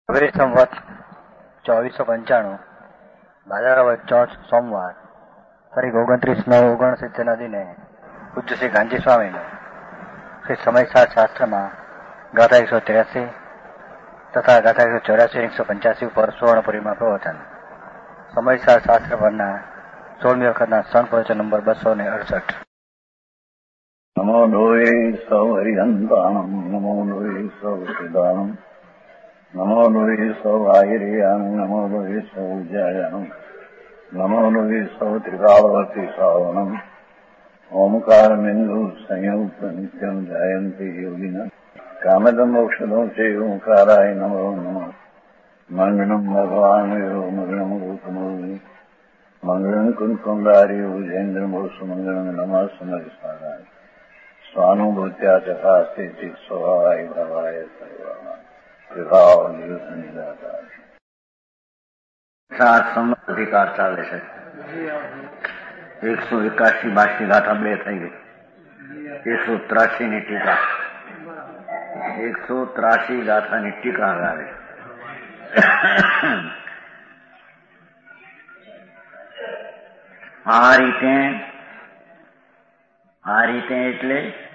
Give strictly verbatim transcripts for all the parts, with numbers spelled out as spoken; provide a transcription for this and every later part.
સંવત ચોવીસો પંચાણું ભાદરવા ચોથ સોમવાર તારીખ ઓગણત્રીસ નવ ઓગણસિત્તેરના દિને પૂજ્ય શ્રી ગાંધી સ્વામીનું શ્રી સમયસાર શાસ્ત્રમાં ગાથા એકસો ત્ર્યાસી તથા ગાથા એકસો ચોરાસી એકસો પંચ્યાસી ઉપર સુવર્ણપુરીમાં પ્રવચન. સમયસાર શાસ્ત્ર પરના સોળમી વખતના સણ પ્રવચન નંબર બસો ને અડસઠ. નમો લોહે સૌ હરિહંતાણમ નમો લોહે સૌ સિદ્ધાણમ નમો લોહે સૌ આયર્યાણમ નમો લોહે સૌ ઉજ્જાયાણમ નમો લોહે સૌ ત્રિકાળવતી શ્રાવણમ ઓમકાર બિંદુ સંયુક્ત નિત્યમ જાયંતી યોગિના કામદમ ઔષધો છે ઓંકારાય નમો નમઃ. મંગળમ ભગવાન મંગળમ ગૌતમોની મંગળમ કુંકુંડાર્યો જૈન્દ્રમો સુમંગળમ નમઃ સમરિસ્મરાય સ્વાનુભૂત્યા ચકાસ્તે ચિત સ્વભાવાય ભાવાય સર્વાય વિભાવ નિદાતા. સાત સંવત અધિકાર ચાલે છે. એકસો એકાશી બાસી ગાથા બે થઈ ગઈ. એકસો ત્રાસી ની ટીકા એકસો ત્રાસી ગાથાની ટીકા આવે. આ રીતે આ રીતે એટલે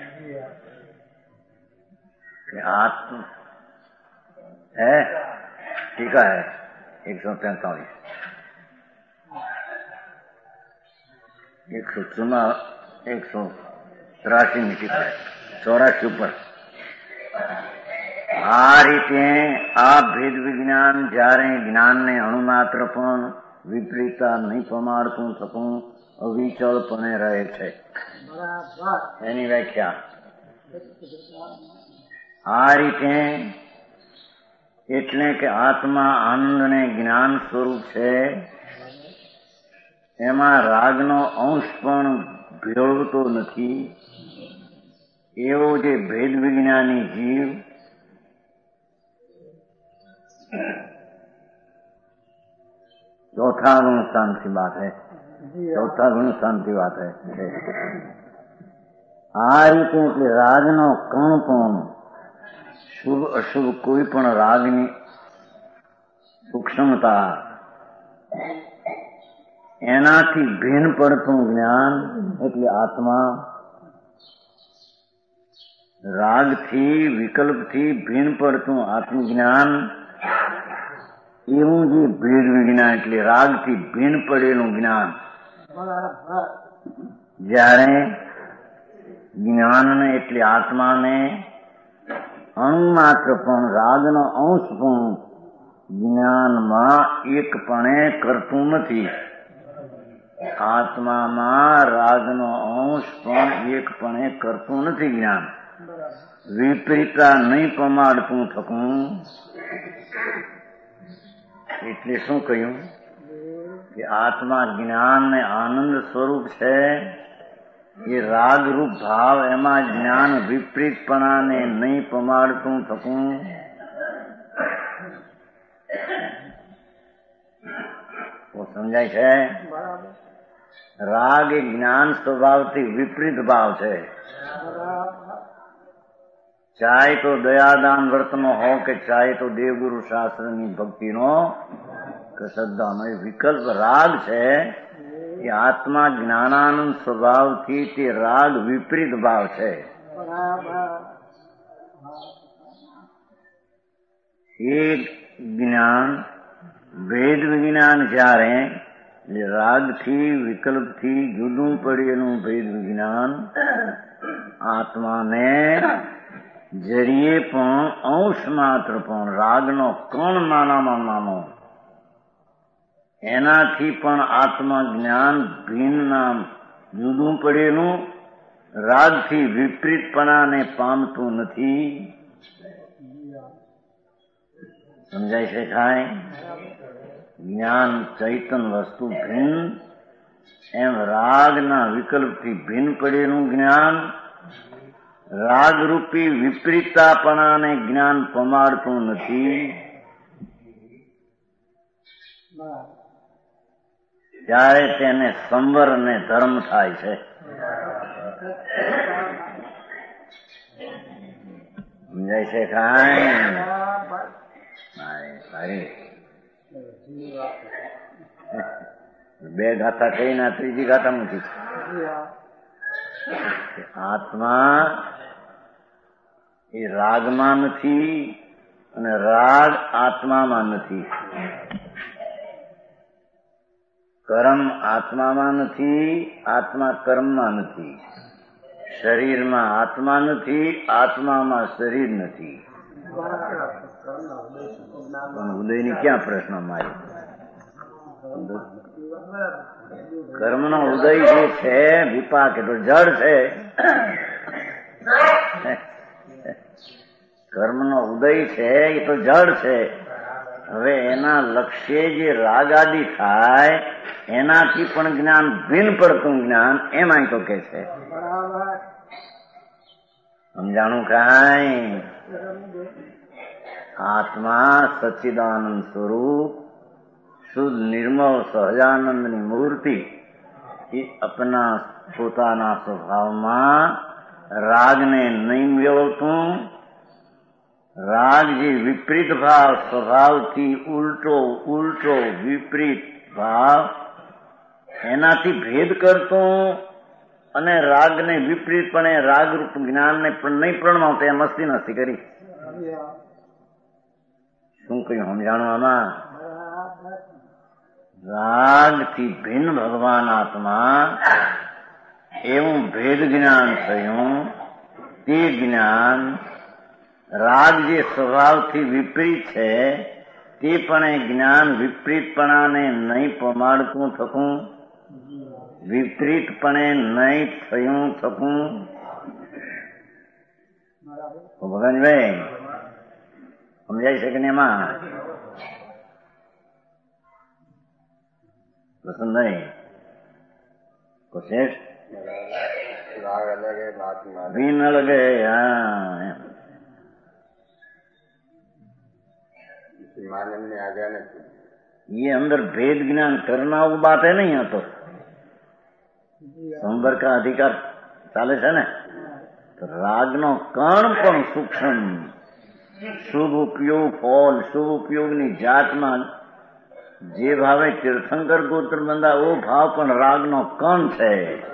કે આત્મ હે ટીકા હે એકસો તેતાલીસ એકસો ચુમ્મા એકસો ત્રાસી ની ટીકા ચોરાસી ઉપર. આ રીતે આ ભેદ વિજ્ઞાન જયારે જ્ઞાનને અણુમાત્ર પણ વિપરીતતા નહીં પમાડતું થતું અવિચળપણે રહે છે. એની વ્યાખ્યા આ રીતે એટલે કે આત્મા આનંદ ને જ્ઞાન સ્વરૂપ છે. એમાં રાગનો અંશ પણ ભેળવતો નથી. એવો જે ભેદ વિજ્ઞાની જીવ चौथा गुण स्थान की बात है. चौथा गुण स्थान की बात है. આ રીતે એટલે રાગનો કણ પણ શુભ અશુભ કોઈ પણ રાગની સૂક્ષ્મતા એનાથી ભિન્ન પડતું જ્ઞાન એટલે આત્મા. રાગથી વિકલ્પથી ભિન્ન પડતું આત્મજ્ઞાન એવું જે ભેદ વિજ્ઞાન એટલે રાગથી ભિન્ન પડેલું જ્ઞાન. જ્યારે જ્ઞાનને એટલે આત્માને અણુમાત્ર પણ રાગનો અંશ પણ જ્ઞાનમાં એકપણે કરતું નથી. આત્મામાં રાગનો અંશ પણ એકપણે કરતું નથી. જ્ઞાન વિપરીતતા નહીં પમાડતું થતું. એટલે શું કહ્યું કે આત્મા જ્ઞાન ને આનંદ સ્વરૂપ છે. એ રાગરૂપ ભાવ એમાં જ્ઞાન વિપરીતપણાને નહીં પમાડતું થતું. તો સમજાય છે. રાગ એ જ્ઞાન સ્વભાવથી વિપરીત ભાવ છે. ચાહે તો દયાદાન વ્રતનો હો કે ચાહે તો દેવગુરુ શાસ્ત્રની ભક્તિનો કે શ્રદ્ધાનો એ વિકલ્પ રાગ છે. એ આત્મા જ્ઞાનાનંદ સ્વભાવથી તે રાગ વિપરીત ભાવ છે. એ જ્ઞાન ભેદ વિજ્ઞાન જ્યારે રાગથી વિકલ્પથી જુદું પડેલું ભેદ વિજ્ઞાન આત્માને જરીએ પણ અંશ માત્ર પણ રાગનો કણ નાનામાં નાનો એનાથી પણ આત્મા જ્ઞાન ભિન્ન નામ જુદું પડેલું રાગથી વિપરીતપણાને પામતું નથી. સમજાય છે કાંઈ? જ્ઞાન ચૈતન વસ્તુ ભિન્ન એમ રાગના વિકલ્પથી ભિન્ન પડેલું જ્ઞાન રાગરૂપી વિપરીતતાપણાને જ્ઞાન પમાડતું નથી. ત્યારે તેને સંવર ને ધર્મ થાય છે. સમજાય છે કાંઈ? બે ગાથા કહીને ત્રીજી ગાથા નથી. આત્મા એ રાગમાં નથી અને રાગ આત્મામાં નથી. કર્મ આત્મામાં નથી, આત્મા કર્મમાં નથી. શરીરમાં આત્મા નથી, આત્મામાં શરીર નથી. ઉદયની ક્યાં પ્રશ્ન મારી? કર્મનો ઉદય જે છે વિપાક એટલે જડ છે. કર્મનો ઉદય છે એ તો જડ છે. હવે એના લક્ષ્ય જે રાગ આદિ થાય એનાથી પણ જ્ઞાન ભિન્ન પડતું જ્ઞાન એમાં તો કે છે. સમજાણું કાંઈ? આત્મા સચ્ચિદાનંદ સ્વરૂપ શુદ્ધ નિર્મળ સહજાનંદની મૂર્તિ એ અપના પોતાના સ્વભાવમાં રાગને નહીં મેળવતું. રાગ જે વિપરીત ભાવ સ્વભાવથી ઉલટો ઉલટો વિપરીત ભાવ એનાથી ભેદ કરતું અને રાગને વિપરીતપણે રાગરૂપ જ્ઞાનને પણ નહીં પ્રણમાવતા એમ મસ્તી નથી કરી. શું કહ્યું સમજાણું આમાં? રાગથી ભિન્ન ભગવાન આત્મા એવું ભેદ જ્ઞાન થયું. તે જ્ઞાન રાગ જે સ્વભાવથી વિપરીત છે તે પણ જ્ઞાન વિપરીતપણાને નહીં પમાડતું થતું, વિપરીતપણે નહીં થયું થતું. ભગવાનભાઈ સમજાય છે કે નહીં? એમાં પસંદ નહીં કોશિશ ભીન લગે. હા ये अंदर भेद ज्ञान करना वो बात है नहीं. यहाँ तो संवर का अधिकार चाले છે ને. તો રાગનો કણ પણ સૂક્ષ્મ શુભ ઉપયોગ ફળ શુભ ઉપયોગની જાતમાં જે ભાવે તીર્થંકર ગોત્ર બંધા ઓ ભાવ પણ રાગનો કણ છે.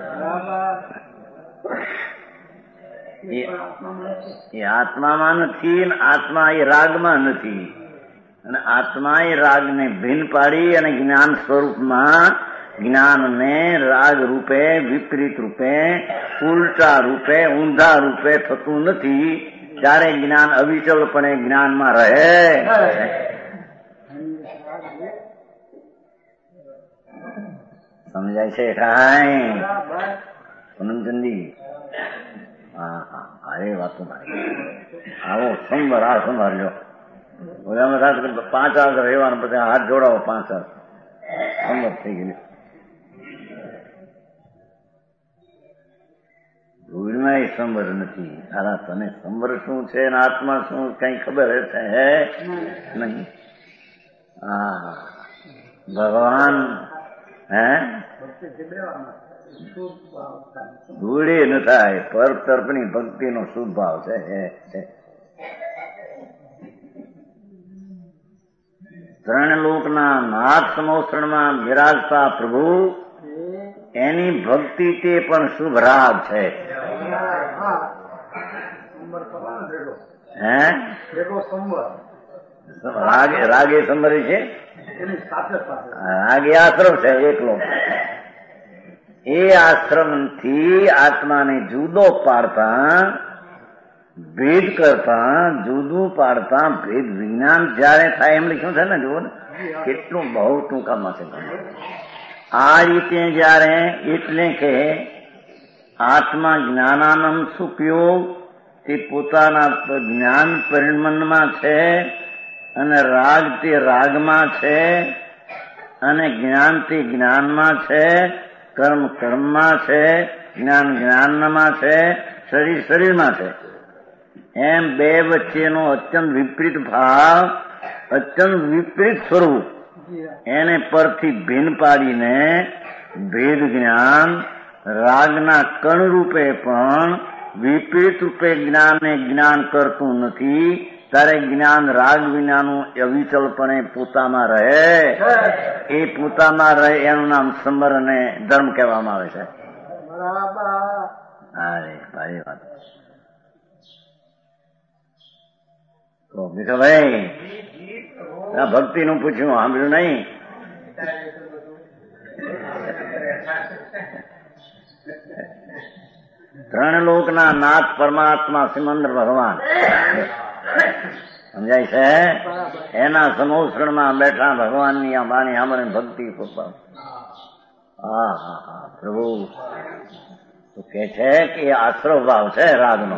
એ આત્મામાં નથી ને આત્મા એ રાગમાં નથી. અને આત્મા એ રાગને ભિન્ન પાડી અને જ્ઞાન સ્વરૂપમાં જ્ઞાનને રાગ રૂપે વિપરીત રૂપે ઉલટા રૂપે ઊંધા રૂપે થતું નથી. ત્યારે જ્ઞાન અવિચલપણે જ્ઞાનમાં રહે. સમજાય છે કાંઈ? પૂનમચંદી હા હા અરે વાતો આવો સોમવાર આ સોમવાર લો પાંચ હાથ રહેવાનું પછી હાથ જોડાવો. પાંચ હાથ સંવર થઈ ગયેલી. ભૂલમાં એ સંવર નથી. આરા તને સંવર શું છે ને આત્મા શું કઈ ખબર છે નહીં. હા ભગવાન હે ભૂલી ન થાય. પર તરફની ભક્તિનો શુભ ભાવ છે. ત્રણ લોકના નાથ સમોસણમાં બિરાજતા પ્રભુ એની ભક્તિ તે પણ શુભ રાગ છે. હે રાગે રાગે સંભરી છે. રાગે આશ્રમ છે એકલો. એ આશ્રમથી આત્માને જુદો પાડતા ભેદ કરતા જુદું પાડતા ભેદ વિજ્ઞાન જયારે થાય એમ લખ્યું છે ને. જુઓ ને કેટલું બહુ ટૂંકામાં છે. આ રીતે જયારે એટલે કે આત્મા જ્ઞાનાનંદ સુપયોગ તે પોતાના જ્ઞાન પરિણમનમાં છે અને રાગ તે રાગમાં છે અને જ્ઞાન તે જ્ઞાનમાં છે, કર્મ કર્મમાં છે, જ્ઞાન જ્ઞાનમાં છે, શરીર શરીરમાં છે. એમ બે વચ્ચેનો અત્યંત વિપરીત ભાવ અત્યંત વિપરીત સ્વરૂપ એને પરથી ભિન્ન પાડીને ભેદ જ્ઞાન રાગના કણ રૂપે પણ વિપરીત રૂપે જ્ઞાનને જ્ઞાન કરતું નથી. ત્યારે જ્ઞાન રાગ વિનાનું અવિચલપણે પોતામાં રહે, એ પોતામાં રહે એનું નામ સંબર અને ધર્મ કહેવામાં આવે છે. અરે ભાઈ વાત તો બીજો ભાઈ આ ભક્તિ નું પૂછ્યું, સાંભળ્યું નહીં? ત્રણ લોકના નાથ પરમાત્મા સિમંદર ભગવાન સમજાય છે. એના સમોસરણમાં બેઠા ભગવાનની આ વાણી સાંભળે ભક્તિ હા હા હા પ્રભુ તો કે છે કે આશ્રવ ભાવ છે રાગનો.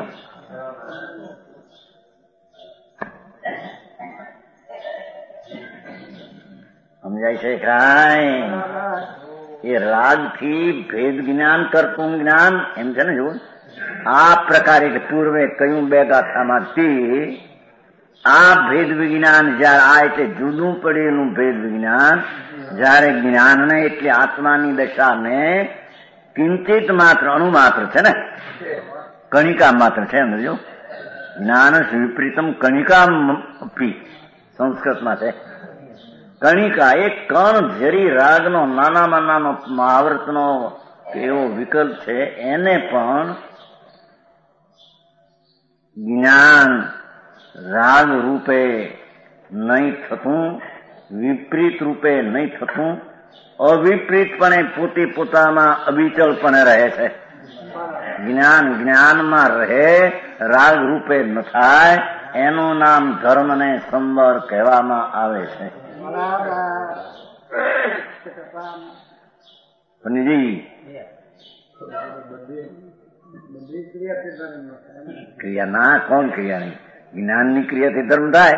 સમજાય છે કાંઈ? એ રાગ થી ભેદ જ્ઞાન કરતું જ્ઞાન એમ છે ને. જુઓ આ પ્રકારે પૂર્વે કયું બે ગાથામાંથી આ ભેદ વિજ્ઞાન જયારે આ એટલે જુદું પડેલું ભેદ વિજ્ઞાન જયારે જ્ઞાનને એટલે આત્માની દશાને કિંચિત માત્ર અણુમાત્ર છે ને, કણિકા માત્ર છે. સમજો જ્ઞાન વિપરીતમ કણિકા પી સંસ્કૃતમાં છે. કણિકા એક કણ જરી રાગનો નાનામાં નાનો મહાવર્તનો એવો વિકલ્પ છે. એને પણ જ્ઞાન રાગ રૂપે નહીં થતું, વિપરીત રૂપે નહીં થતું, અવિપરીતપણે પોતે પોતામાં અવિચલપણે રહે છે. જ્ઞાન જ્ઞાનમાં રહે, રાગ રૂપે ન થાય, એનું નામ ધર્મ ને સંબર કહેવામાં આવે છે. ક્રિયા ના કોણ ક્રિયા નહીં, જ્ઞાનની ક્રિયાથી ધર્મ થાય.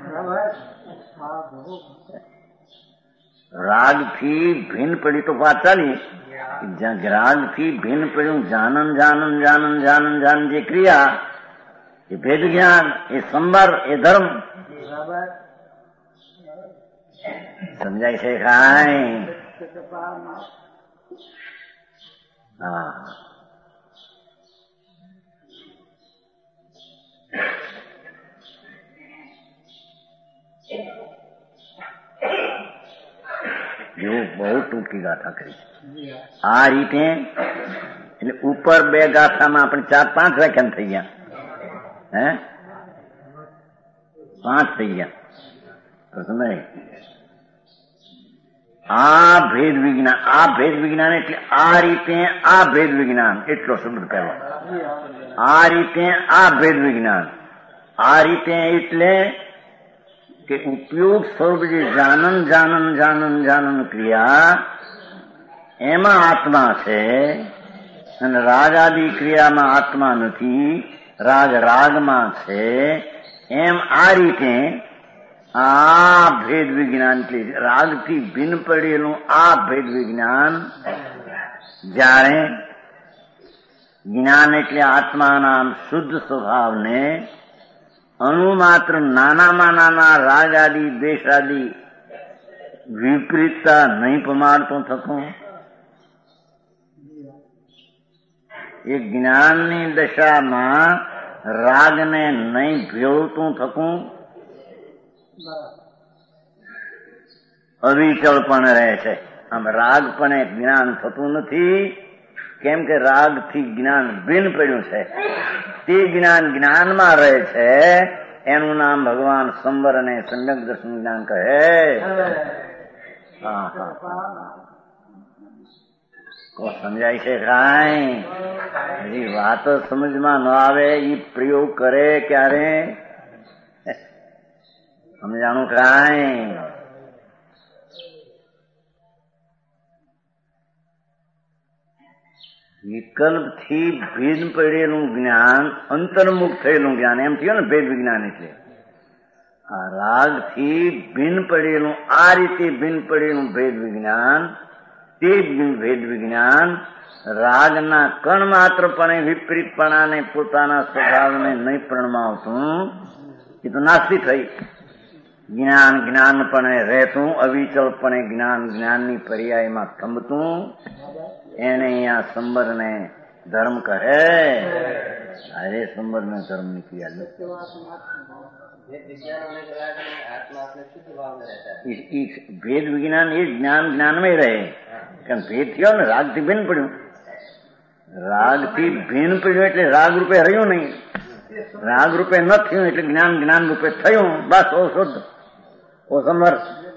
રાગ થી ભિન્ન પડી તો વાત ચાલી. રાગ થી ભિન્ન પડ્યું જાનન જાનન જાનન જાનન જાન જે ક્રિયા એ ભેદ જ્ઞાન, એ સંબર, એ ધર્મ. સમજાય છે કાંઈ? હા જો બહુ ટૂંકી ગાથા કરી આ રીતે. એટલે ઉપર બે ગાથામાં આપણે ચાર પાંચ વ્યાખ્યાન થઈ ગયા. હે પાંચ થઈ ગયા તો સમજાય. આ ભેદ વિજ્ઞાન, આ ભેદ વિજ્ઞાન એટલે આ રીતે આ ભેદ વિજ્ઞાન એટલો શબ્દ કહેવાય. આ રીતે આ ભેદ વિજ્ઞાન, આ રીતે એટલે કે ઉપયોગ સ્વરૂપ જે જાનન જાનન જાનન જાનન ક્રિયા એમાં આત્મા છે અને રાગ આદિ ક્રિયામાં આત્મા નથી, રાગ રાગમાં છે. એમ આ રીતે આ ભેદ વિજ્ઞાન એટલે રાગથી ભિન્ન પડેલું આ ભેદ વિજ્ઞાન જ્યારે જ્ઞાન એટલે આત્માના શુદ્ધ સ્વભાવને અણુમાત્ર નાનામાં નાના રાગ આદિ દ્વેષ આદિ વિપરીતતા નહીં પમાડતું થતું, એ જ્ઞાનની દશામાં રાગને નહીં ભેળતું થતું, અવિચળ પણ રહે છે. આમ રાગ પણ જ્ઞાન થતું નથી, કેમ કે રાગ થી જ્ઞાન ભિન્ન પડ્યું છે. તે જ્ઞાન જ્ઞાનમાં રહે છે. એનું નામ ભગવાન સંબર અને સમ્યક દર્શન જ્ઞાન કહે. હા હા કો સમજાય છે કાંઈ? હજી વાતો સમજમાં ન આવે એ પ્રયોગ કરે ક્યારે સમજાણું કાંઈ? વિકલ્પ થી ભેદ પડેલું જ્ઞાન, અંતર્મુખ થયેલું જ્ઞાન, એમ થયું ને ભેદ વિજ્ઞાન. એટલે આ રાગ થી ભિન્ન પડેલું, આ રીતે ભિન્ન પડેલું ભેદ વિજ્ઞાન, તે જ ભેદ વિજ્ઞાન રાગના કણ માત્રપણે વિપરીતપણાને પોતાના સ્વભાવને નહીં પ્રણમાવતું, એ તો નાસ્તી થઈ. જ્ઞાન જ્ઞાનપણે રહેતું, અવિચલપણે જ્ઞાન જ્ઞાનની પર્યાયમાં થંભતું, એને અહીંયા સંબરને ધર્મ કહે. अरे संबर में कर्म नहीं किया भेद विज्ञान ये ज्ञान ज्ञान में रहे कारण भेद थयो ने राग थी भिन्न पड़્યું રાગ થી ભિન્ન પડ્યું એટલે રાગ રૂપે રહ્યું નહીં રાગ રૂપે ન થયું એટલે જ્ઞાન જ્ઞાન રૂપે થયું બસ ઓ શુદ્ધ ઓ સમર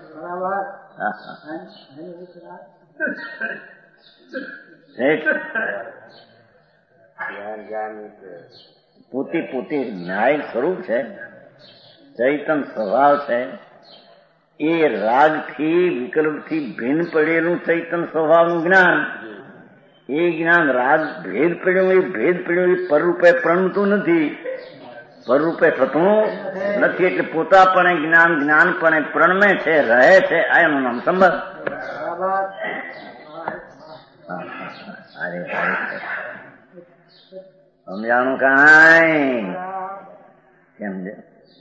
પોતે પોતે ન્યાય સ્વરૂપ છે ચૈતન સ્વભાવ છે એ રાગથી વિકલ્પથી ભિન્ન પડેલું ચૈતન સ્વભાવનું જ્ઞાન એ જ્ઞાન રાગ ભેદ પડ્યું એ ભેદ પડ્યું એ પરરૂપે પ્રણતું નથી પરરૂપે થતું નથી એટલે પોતાપણે જ્ઞાન જ્ઞાનપણે પ્રણમે છે રહે છે આ એનું નામ સંબંધ. અરે સમજાણું કાંઈ કેમ છે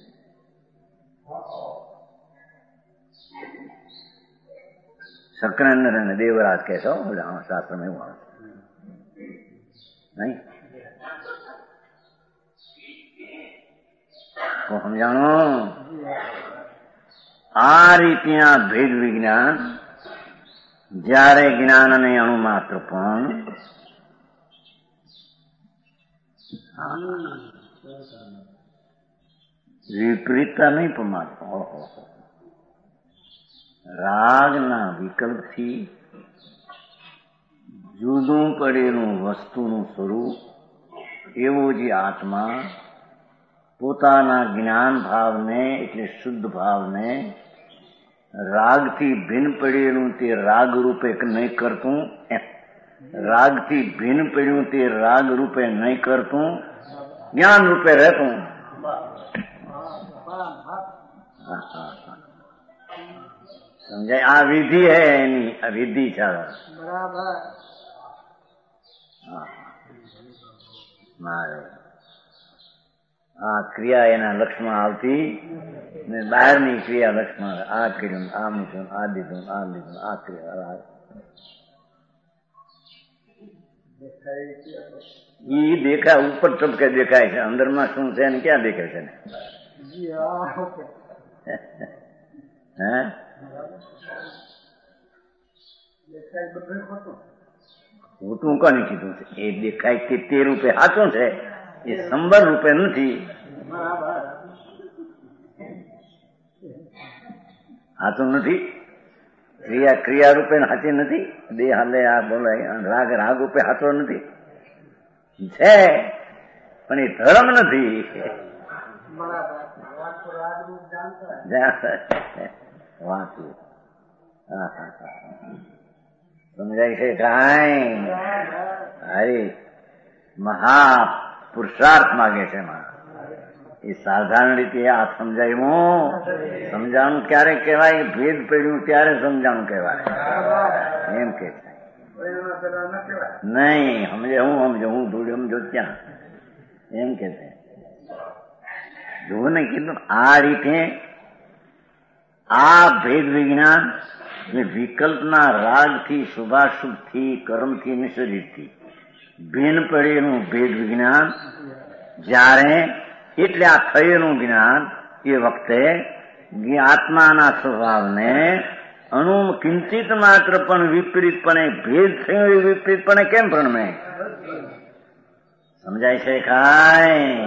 સક્રેન્દ્ર અને દેવરાજ કે છો શાસ્ત્ર માં એવું નહીં તો સમજાણો આ રીતના ભેદ વિજ્ઞાન જ્યારે જ્ઞાન અને અણુ માત્ર પણ વિપરીતતા નહીં પણ માત્ર રાગના વિકલ્પથી જુદું પડેલું વસ્તુનું સ્વરૂપ એવો જે આત્મા પોતાના જ્ઞાન ભાવને એટલે શુદ્ધ ભાવને રાગથી ભિન્ન પડેલું તે રાગ રૂપે નહીં કરતું રાગથી ભિન્ન પડ્યું તે રાગ રૂપે નહીં કરતું જ્ઞાન રૂપે રહેતું. સમજાય આ વિધિ હે એની આ વિધિ છે બરાબર. મારે આ ક્રિયા એના લક્ષમાં આવતી ને બહારની ક્રિયા લક્ષમાં આ કર્યું આ મૂક્યું આ દીધું આ લીધું આ ક્રિયા ઈ દેખાય ઉપર ચપકે દેખાય છે અંદરમાં શું છે ને ક્યાં દેખાય છે ને હે ખોટું કોને કીધું છે એ દેખાય કે તે રૂપે સાચું છે એ સંબર રૂપે નથી સાચું નથી ક્રિયા ક્રિયા રૂપે સાચી નથી દેહ હાલે આ બોલાય રાગ રાગ રૂપે સાચો નથી છે પણ એ ધર્મ નથી વાંચવું સમજાય છે કાંઈ હરી મહા પુરુષાર્થ માગે છે એ સાધારણ રીતે આ સમજાયું સમજાણું ક્યારે કહેવાય ભેદ પડ્યું ત્યારે સમજાણું કહેવાય એમ કે નહીં સમજે હું સમજો હું થોડી સમજો ક્યાં એમ કે છે જુઓ ને કીધું આ રીતે આ ભેદ વિજ્ઞાન એ વિકલ્પના રાગથી શુભાશુભથી કર્મથી અને શરીરથી ભિન્ન પડેલું ભેદ વિજ્ઞાન જ્યારે એટલે આ થયેલું જ્ઞાન એ વખતે આત્માના સ્વભાવને અણુ કિંચિત માત્ર પણ વિપરીતપણે ભેદ થયો એ વિપરીતપણે કેમ પ્રણમે સમજાય છે કાંઈ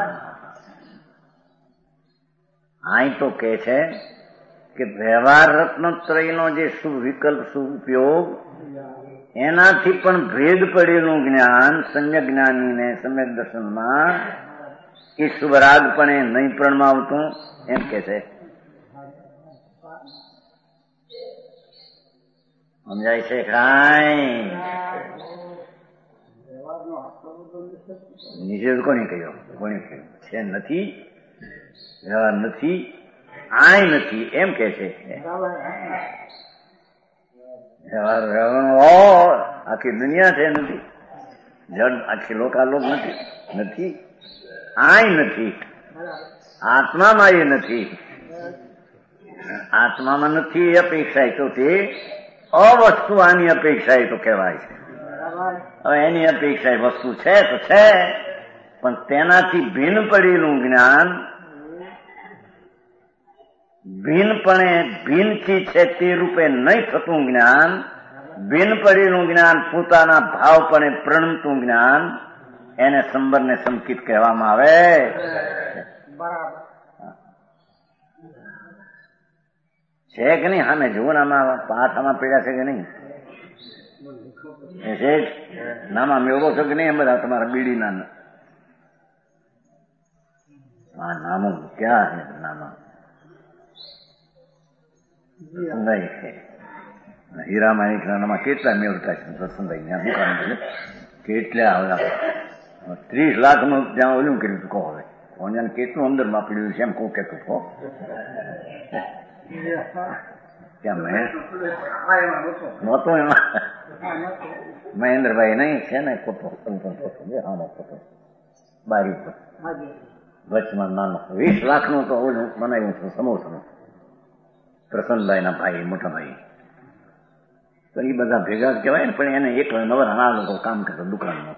અહીં તો કે છે કે વ્યવહાર રત્નત્રયનો જે શુભ વિકલ્પ શુભ ઉપયોગ એનાથી પણ ભેદ પડેલું જ્ઞાન સમ્યક જ્ઞાનીને સમ્યક દર્શનમાં એ શુભ રાગપણે નહીં પ્રણમાવતું એમ કે છે સમજાય છે કાંઈ નિષેધ કોને કહ્યો કોને કહ્યું છે નથી વ્યવહાર નથી આય નથી એમ કે છે વ્યવહાર વ્યવહાર આખી દુનિયા છે નથી જડ આખી લોકાલોક નથી નથી આય નથી આત્મામાં એ નથી આત્મામાં નથી અપેક્ષા તો તે અવસ્તુ આની અપેક્ષા તો કહેવાય છે હવે એની અપેક્ષા વસ્તુ છે તો છે પણ તેનાથી ભિન્ન પડેલું જ્ઞાન, ભિન્નપણે ભિન્નથી છે તે રૂપે નહીં થતું જ્ઞાન, ભિન્ન પડેલું જ્ઞાન, પોતાના ભાવપણે પ્રણમતું જ્ઞાન, એને સંબરને સંકિત કહેવામાં આવે. છે કે નહીં? હા, મેં જુઓ ને આમાં પાઠામાં પીડ્યા છે કે નહીં? છે નામાં મેળવો છો કે નહીં? એમ બધા તમારા બીડીના હા નામો ક્યાં છે? નામા હીરા માણિકનામાં કેટલા મેળવતા છે સત્સંગાઈ ત્યાં દુકાન કેટલા આવે? ત્રીસ લાખ નું ત્યાં ઓલું કર્યું કહો. હવે કોને કેટલું અંદર માપડ્યું છે એમ કહું કેતું કહો. ત્યાં મેં નહોતો એમાં મહેન્દ્રભાઈ નહીં છે ને ખોટો આનો ખોટો બારી ઉપર વચમાં નાનો વીસ લાખ નું તો ઓલું બનાવ્યું છું સમોસાનું પ્રસન્નભાઈ ના ભાઈ મોટા ભાઈ. તો એ બધા ભેગા કહેવાય ને, પણ એને એક નવર આ લોકો કામ કરતા દુકાનમાં.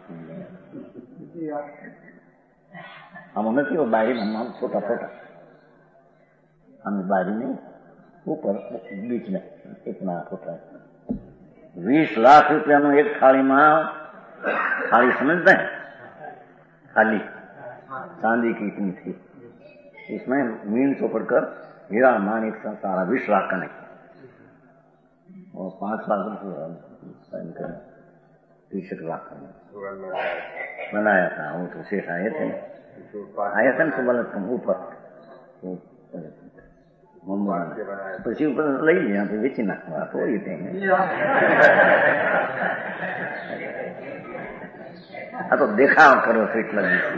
આમાં નથી બારીમાં ફોટા ફોટા આમ બારી નહીં ઉપર બીચ ને એકના ફોટા. વીસ લાખ રૂપિયાનું એક થાળીમાં થાળી સમજતા है खाली चांदी की इतनी थी, इसमें मीन से पड़कर हीरा मानिक सारा बीस लाख का नहीं और पांच लाख रुपये तीसठ लाख का बनाया था. वो तो शेष आए थे आया था तो बोला तुम ऊपर પછી ઉપર લઈ લે આપણે વેચી નાખવા તો એ આ તો દેખાવ કરો છો એટલા દિવસ.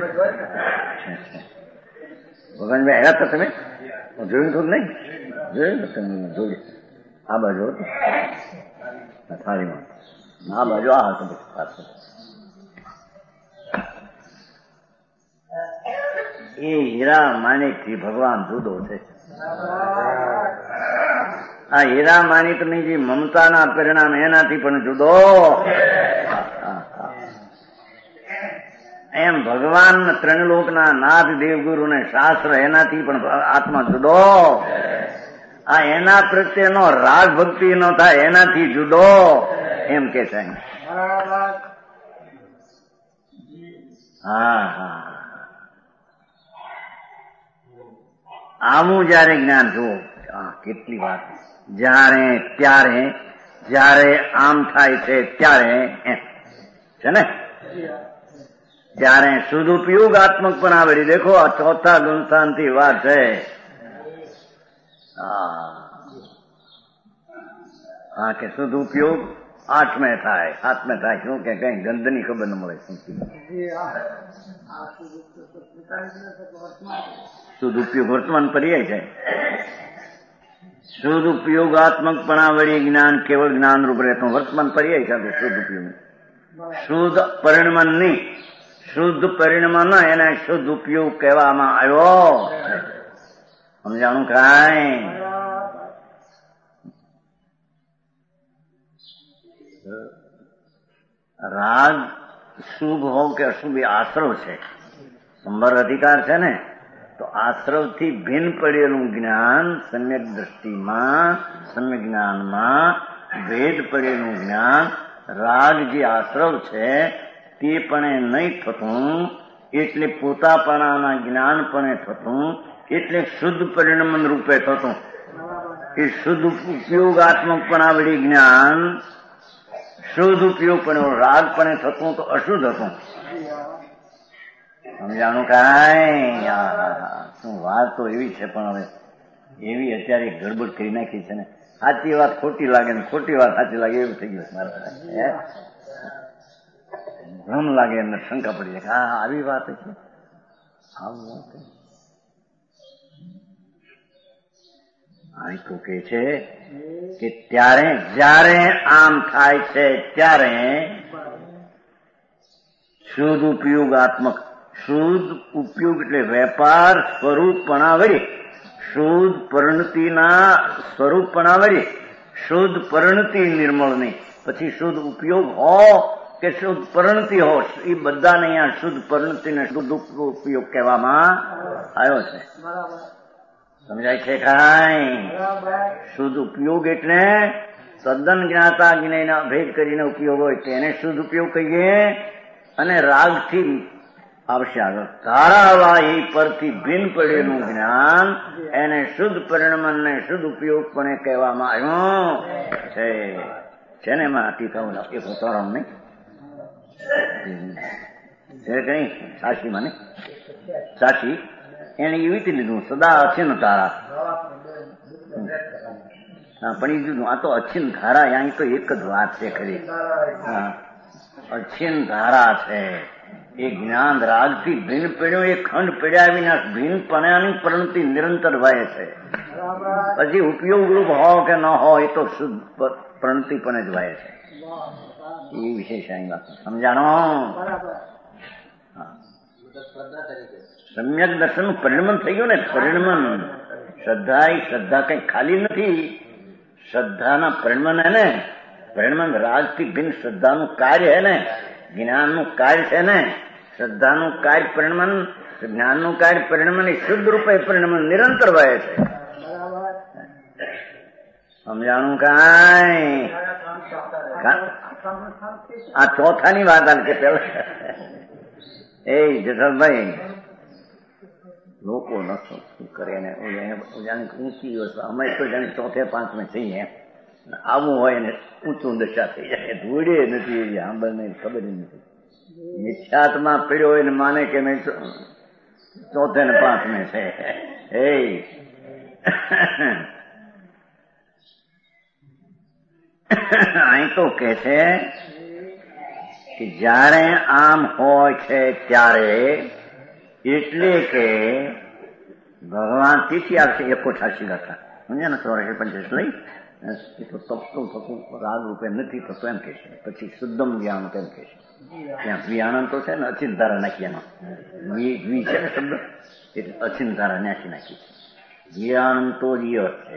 ભગવાનભાઈ આવ્યા હતા તમે? જોયું તો નહીં? જોયું તમે? જોયું આ બાજુ હતું થાળીમાં, આ બાજુ આ હતું. એ હીરા માણિક થી ભગવાન જુદો છે. આ હીરા માણિકની જે મમતાના પરિણામ એનાથી પણ જુદો. એમ ભગવાન ત્રણલોકના નાથ દેવગુરુ ને શાસ્ત્ર એનાથી પણ આત્મા જુદો. આ એના પ્રત્યેનો રાગ ભક્તિ નો થાય એનાથી જુદો એમ કે છે. હા હા આવું જયારે જ્ઞાન જુઓ કેટલી વાત. જ્યારે ત્યારે જયારે આમ થાય છે ત્યારે છે ને ત્યારે સદુપયોગાત્મક પણ આવડી. દેખો આ ચોથા ગુણસ્થાનથી વાત છે. હા કે સદુપયોગ આઠમે થાય. આઠમે થાય શું કે કઈ ગંધની ખબર ન મળે. સદુપયોગ વર્તમાન પર્યાય છે. સદુપયોગાત્મક પણ વળી જ્ઞાન કેવળ જ્ઞાન રૂપ રહેતું વર્તમાન પર્યાય સાથે સદુપયોગ. શુદ્ધ પરિણમન નહીં, શુદ્ધ પરિણમન એને શુદ્ધ ઉપયોગ કહેવામાં આવ્યો. સમજાણું કાંઈ? રાગ શુભ હોવ કે અશુભ આશ્રવ છે. સંબર અધિકાર છે ને, તો આશ્રવથી ભિન્ન પડેલું જ્ઞાન સમ્યક દ્રષ્ટિમાં સમ્યક જ્ઞાનમાં ભેદ પડેલું જ્ઞાન રાગ જે આશ્રવ છે તે પણ નહીં થતું, એટલે પોતાપણાના જ્ઞાન પણ થતું, એટલે શુદ્ધ પરિણમન રૂપે થતું. એ શુદ્ધ ઉપયોગાત્મક પણ આવડી જ્ઞાન શુદ્ધ ઉપયોગ પણ રાગ પણ થતું તો અશુદ્ધ હતું. સમજાણું કાંઈ? શું વાત તો એવી છે, પણ હવે એવી અત્યારે ગડબડ કરી નાખી છે ને. સાચી વાત ખોટી લાગે ને ખોટી વાત સાચી લાગે એવું થઈ ગયું મારા. ભ્રમ લાગે એમને શંકા પડી જાય. હા આવી વાત છે. આ તો કે છે કે ત્યારે જ્યારે આમ થાય છે ત્યારે શુદ્ધ ઉપયોગાત્મક. શુદ્ધ ઉપયોગ એટલે વેપાર સ્વરૂપપણા વળી, શુદ્ધ પરિણતિના સ્વરૂપપણા વળી, શુદ્ધ પરિણતિ નિર્મળ નહીં, પછી શુદ્ધ ઉપયોગ હો કે શુદ્ધ પરિણતિ હો, એ બધાને અહીંયા શુદ્ધ પરિણતિને શુદ્ધ ઉપયોગ કહેવામાં આવ્યો છે. સમજાય છે કાંઈ? શુદ્ધ ઉપયોગ એટલે તદ્દન જ્ઞાતા જ્ઞેયના અભેદ કરીને ઉપયોગ હોય તેને શુદ્ધ ઉપયોગ કહીએ. અને રાગથી આવશે આગળ ધારાવા એ પરથી ભિન્ન પડેલું જ્ઞાન એને શુદ્ધ પરિણમન ને શુદ્ધ ઉપયોગ પણ કહેવામાં આવ્યું છે. છે ને એમાં ટીકાઓ એક ઉતારણ નહીં છે કઈ સાક્ષીમાં નહીં, સાક્ષી એને એવી રીતે લીધું સદા અછિન ધારા. હા પણ એ જુદું, આ તો અછિન ધારા, અહીં તો એક જ વાત છે ખરી. હા અછિન ધારા છે. એ જ્ઞાન રાગથી ભિન્ન પડ્યો, એ ખંડ પડ્યા વિના ભિન્ન પણ્યાની પરિણતિ નિરંતર વાય છે. પછી ઉપયોગ રૂપ હો કે ન હોય એ તો શુદ્ધ પરિણતિ પણ જ વાય છે. એ વિશેષ અહીં વાત સમજાણો. સમ્યક દર્શન પરિણમન થઈ ગયું ને. પરિણમન શ્રદ્ધા, એ શ્રદ્ધા કઈ ખાલી નથી. શ્રદ્ધાના પરિણમન હે ને, પરિણમન રાગથી ભિન્ન શ્રદ્ધાનું કાર્ય હે ને, જ્ઞાનનું કાર્ય છે ને. શ્રદ્ધાનું કાર્ય પરિણમન, જ્ઞાનનું કાર્ય પરિણમન એ શુદ્ધ રૂપે પરિણમન નિરંતર વહે છે. સમજાણું કાંઈ? આ ચોથાની વાત હાલ કે પેલા એ જસલભાઈ લોકો નસો શું કરે ને ઊંચી અમે તો જાણે ચોથે પાંચમે થઈએ, આવું હોય ને ઊંચું દશા થઈ જાય. ધૂળે નથી સાંભળને ખબર નથી. મિથ્યાત્મા પીડ્યો હોય ને માને કે મેં ચોથે ને પાંચમે છે. એ અહીં તો કે છે કે જયારે આમ હોય છે ત્યારે એટલે કે ભગવાન તીથી આવશે એકો છાસી ગાતા સમજ્યા ને ચોરાશી પંચાસ લઈ એ તો તપતું થતું રાગ રૂપે નથી થતું એમ કે છે. પછી શુદ્ધમ જ્ઞાન કેમ કે છે. ત્યાં વિયાણન તો છે ને અચિન ધારા નાખી એમાં વી છે ને શબ્દ એટલે અચિન ધારા નાખી નાખી. વિયાણન તો જ છે.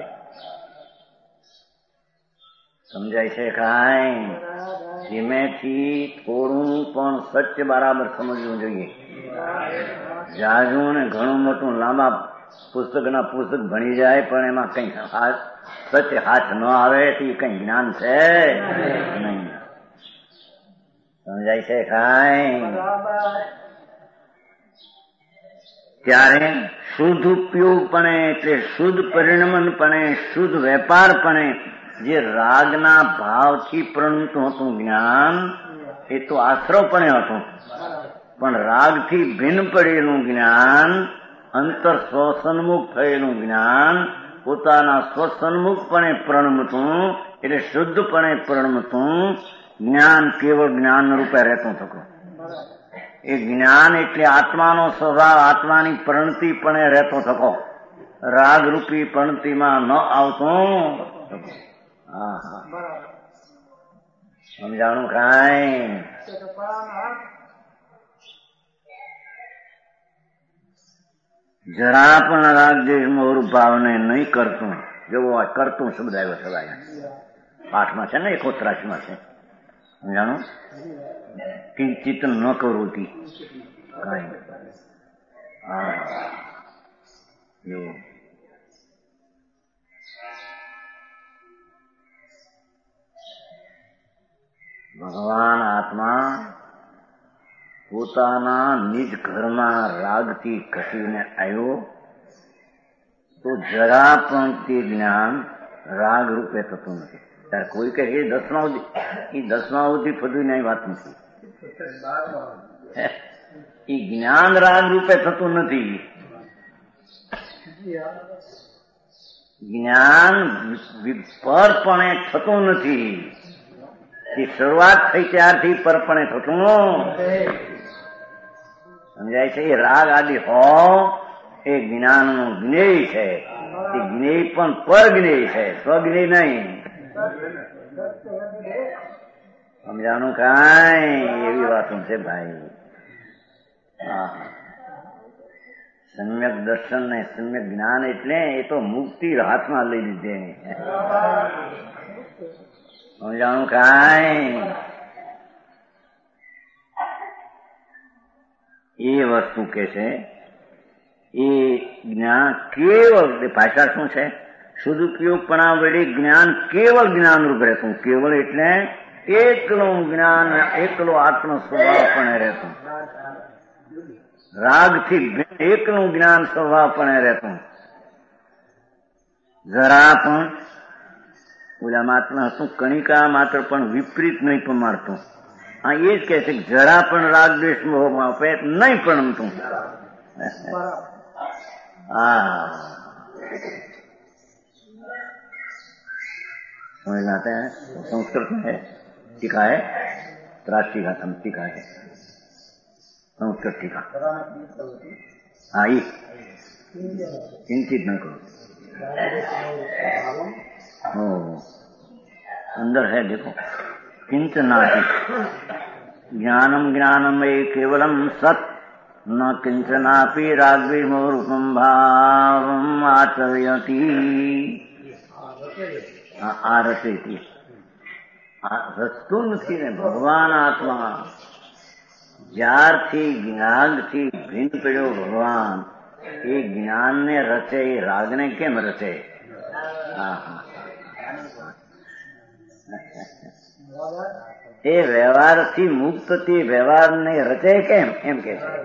સમજાય છે કાંઈ? ધીમેથી થોડું પણ સત્ય બરાબર સમજવું જોઈએ. જાજું ને ઘણું મોટું લાંબા પુસ્તકના પુસ્તક ભણી જાય પણ એમાં કઈ સત્ય હાથ ન આવે તો કઈ જ્ઞાન છે નહીં. સમજાય છે કાંઈ? ત્યારે શુદ્ધ ઉપયોગપણે એટલે શુદ્ધ પરિણમનપણે શુદ્ધ વેપારપણે જે રાગના ભાવથી પ્રણતું હતું જ્ઞાન એ તો આશ્રવપણે હતું. પણ રાગથી ભિન્ન પડેલું જ્ઞાન, અંતર સ્વસન્મુખ થયેલું જ્ઞાન, પોતાના સ્વસન્મુખપણે પ્રણમતું એટલે શુદ્ધપણે પ્રણમતું જ્ઞાન કેવળ જ્ઞાન રૂપે રહેતું થતું. એ જ્ઞાન એટલે આત્માનો સ્વભાવ, આત્માની પ્રણતિપણે રહેતો થકો, રાગરૂપી પ્રણતિમાં ન આવતું. હા હા સમજાણું કાંઈ? જરા પણ રાગદ્વેષ મોર ભાવને નહીં કરતું. જેવો કરતું શબ્દ આવ્યો સવાય પાઠમાં છે ને એકો ત્રાસમાં છે. સમજાણું? કિંચિત ન કરવું તી કાંઈ. હા એવું ભગવાન આત્મા પોતાના નિજ ઘરમાં રાગથી ઘસીને આવ્યો તો જરા પણ તે જ્ઞાન રાગ રૂપે થતું નથી. ત્યારે કોઈ કહે એ દસમા સુધી એ દસમા સુધી ફદુની વાત નથી. એ જ્ઞાન રાગ રૂપે થતું નથી. જ્ઞાન પરપણે થતું નથી. એ શરૂઆત થઈ ત્યારથી પરપણે થતું. સમજાય છે? એ રાગ આદિ હો એ જ્ઞાનનું જ્ઞેય છે. એ જ્ઞેય પણ પર જ્ઞેય છે, સ્વજ્ઞેય નહીં. સમજાણું કાંઈ? એવી વાતો છે ભાઈ. હા સમ્યક દર્શન ને સમ્યક જ્ઞાન એટલે એ તો મુક્તિ હાથમાં લઈ લીધે. સમજાણું કાંઈ? એ વસ્તુ કે છે એ જ્ઞાન કેવળ, ભાષા શું છે? સદુપયોગપણા વડે જ્ઞાન કેવળ જ્ઞાનરૂપ રહેતું. કેવળ એટલે એકલું જ્ઞાન, એકલો આત્મ સ્વભાવપણે રહેતું. રાગથી એકલું જ્ઞાન સ્વભાવપણે રહેતું. જરા પણ ઓલા માત્ર હતું કણિકા માત્ર પણ વિપરીત નહીં પમાડતું. આ એ જ કહે છે કે જરા પણ રાગ દ્વેષ મોહમાં નહીં પણમતું. હા, समझ में आता है? संस्कृत में है, टीका है, त्रास टीका, तम टीका है, संस्कृत टीका. हाँ, ये चिंतित न करो. ओ, अंदर है देखो, किंचनाति ज्ञानम ज्ञानम ये केवलम सत न किंचनापि रागविमोरूपम भावम आचर्यति. આ રચે રચતું નથી ને ભગવાન આત્મા. જ્યારથી જ્ઞાનથી ભિન્ન પડ્યો ભગવાન, એ જ્ઞાનને રચે, એ રાગને કેમ રચે? એ વ્યવહારથી મુક્ત તે વ્યવહારને રચે કેમ? એમ કે છે.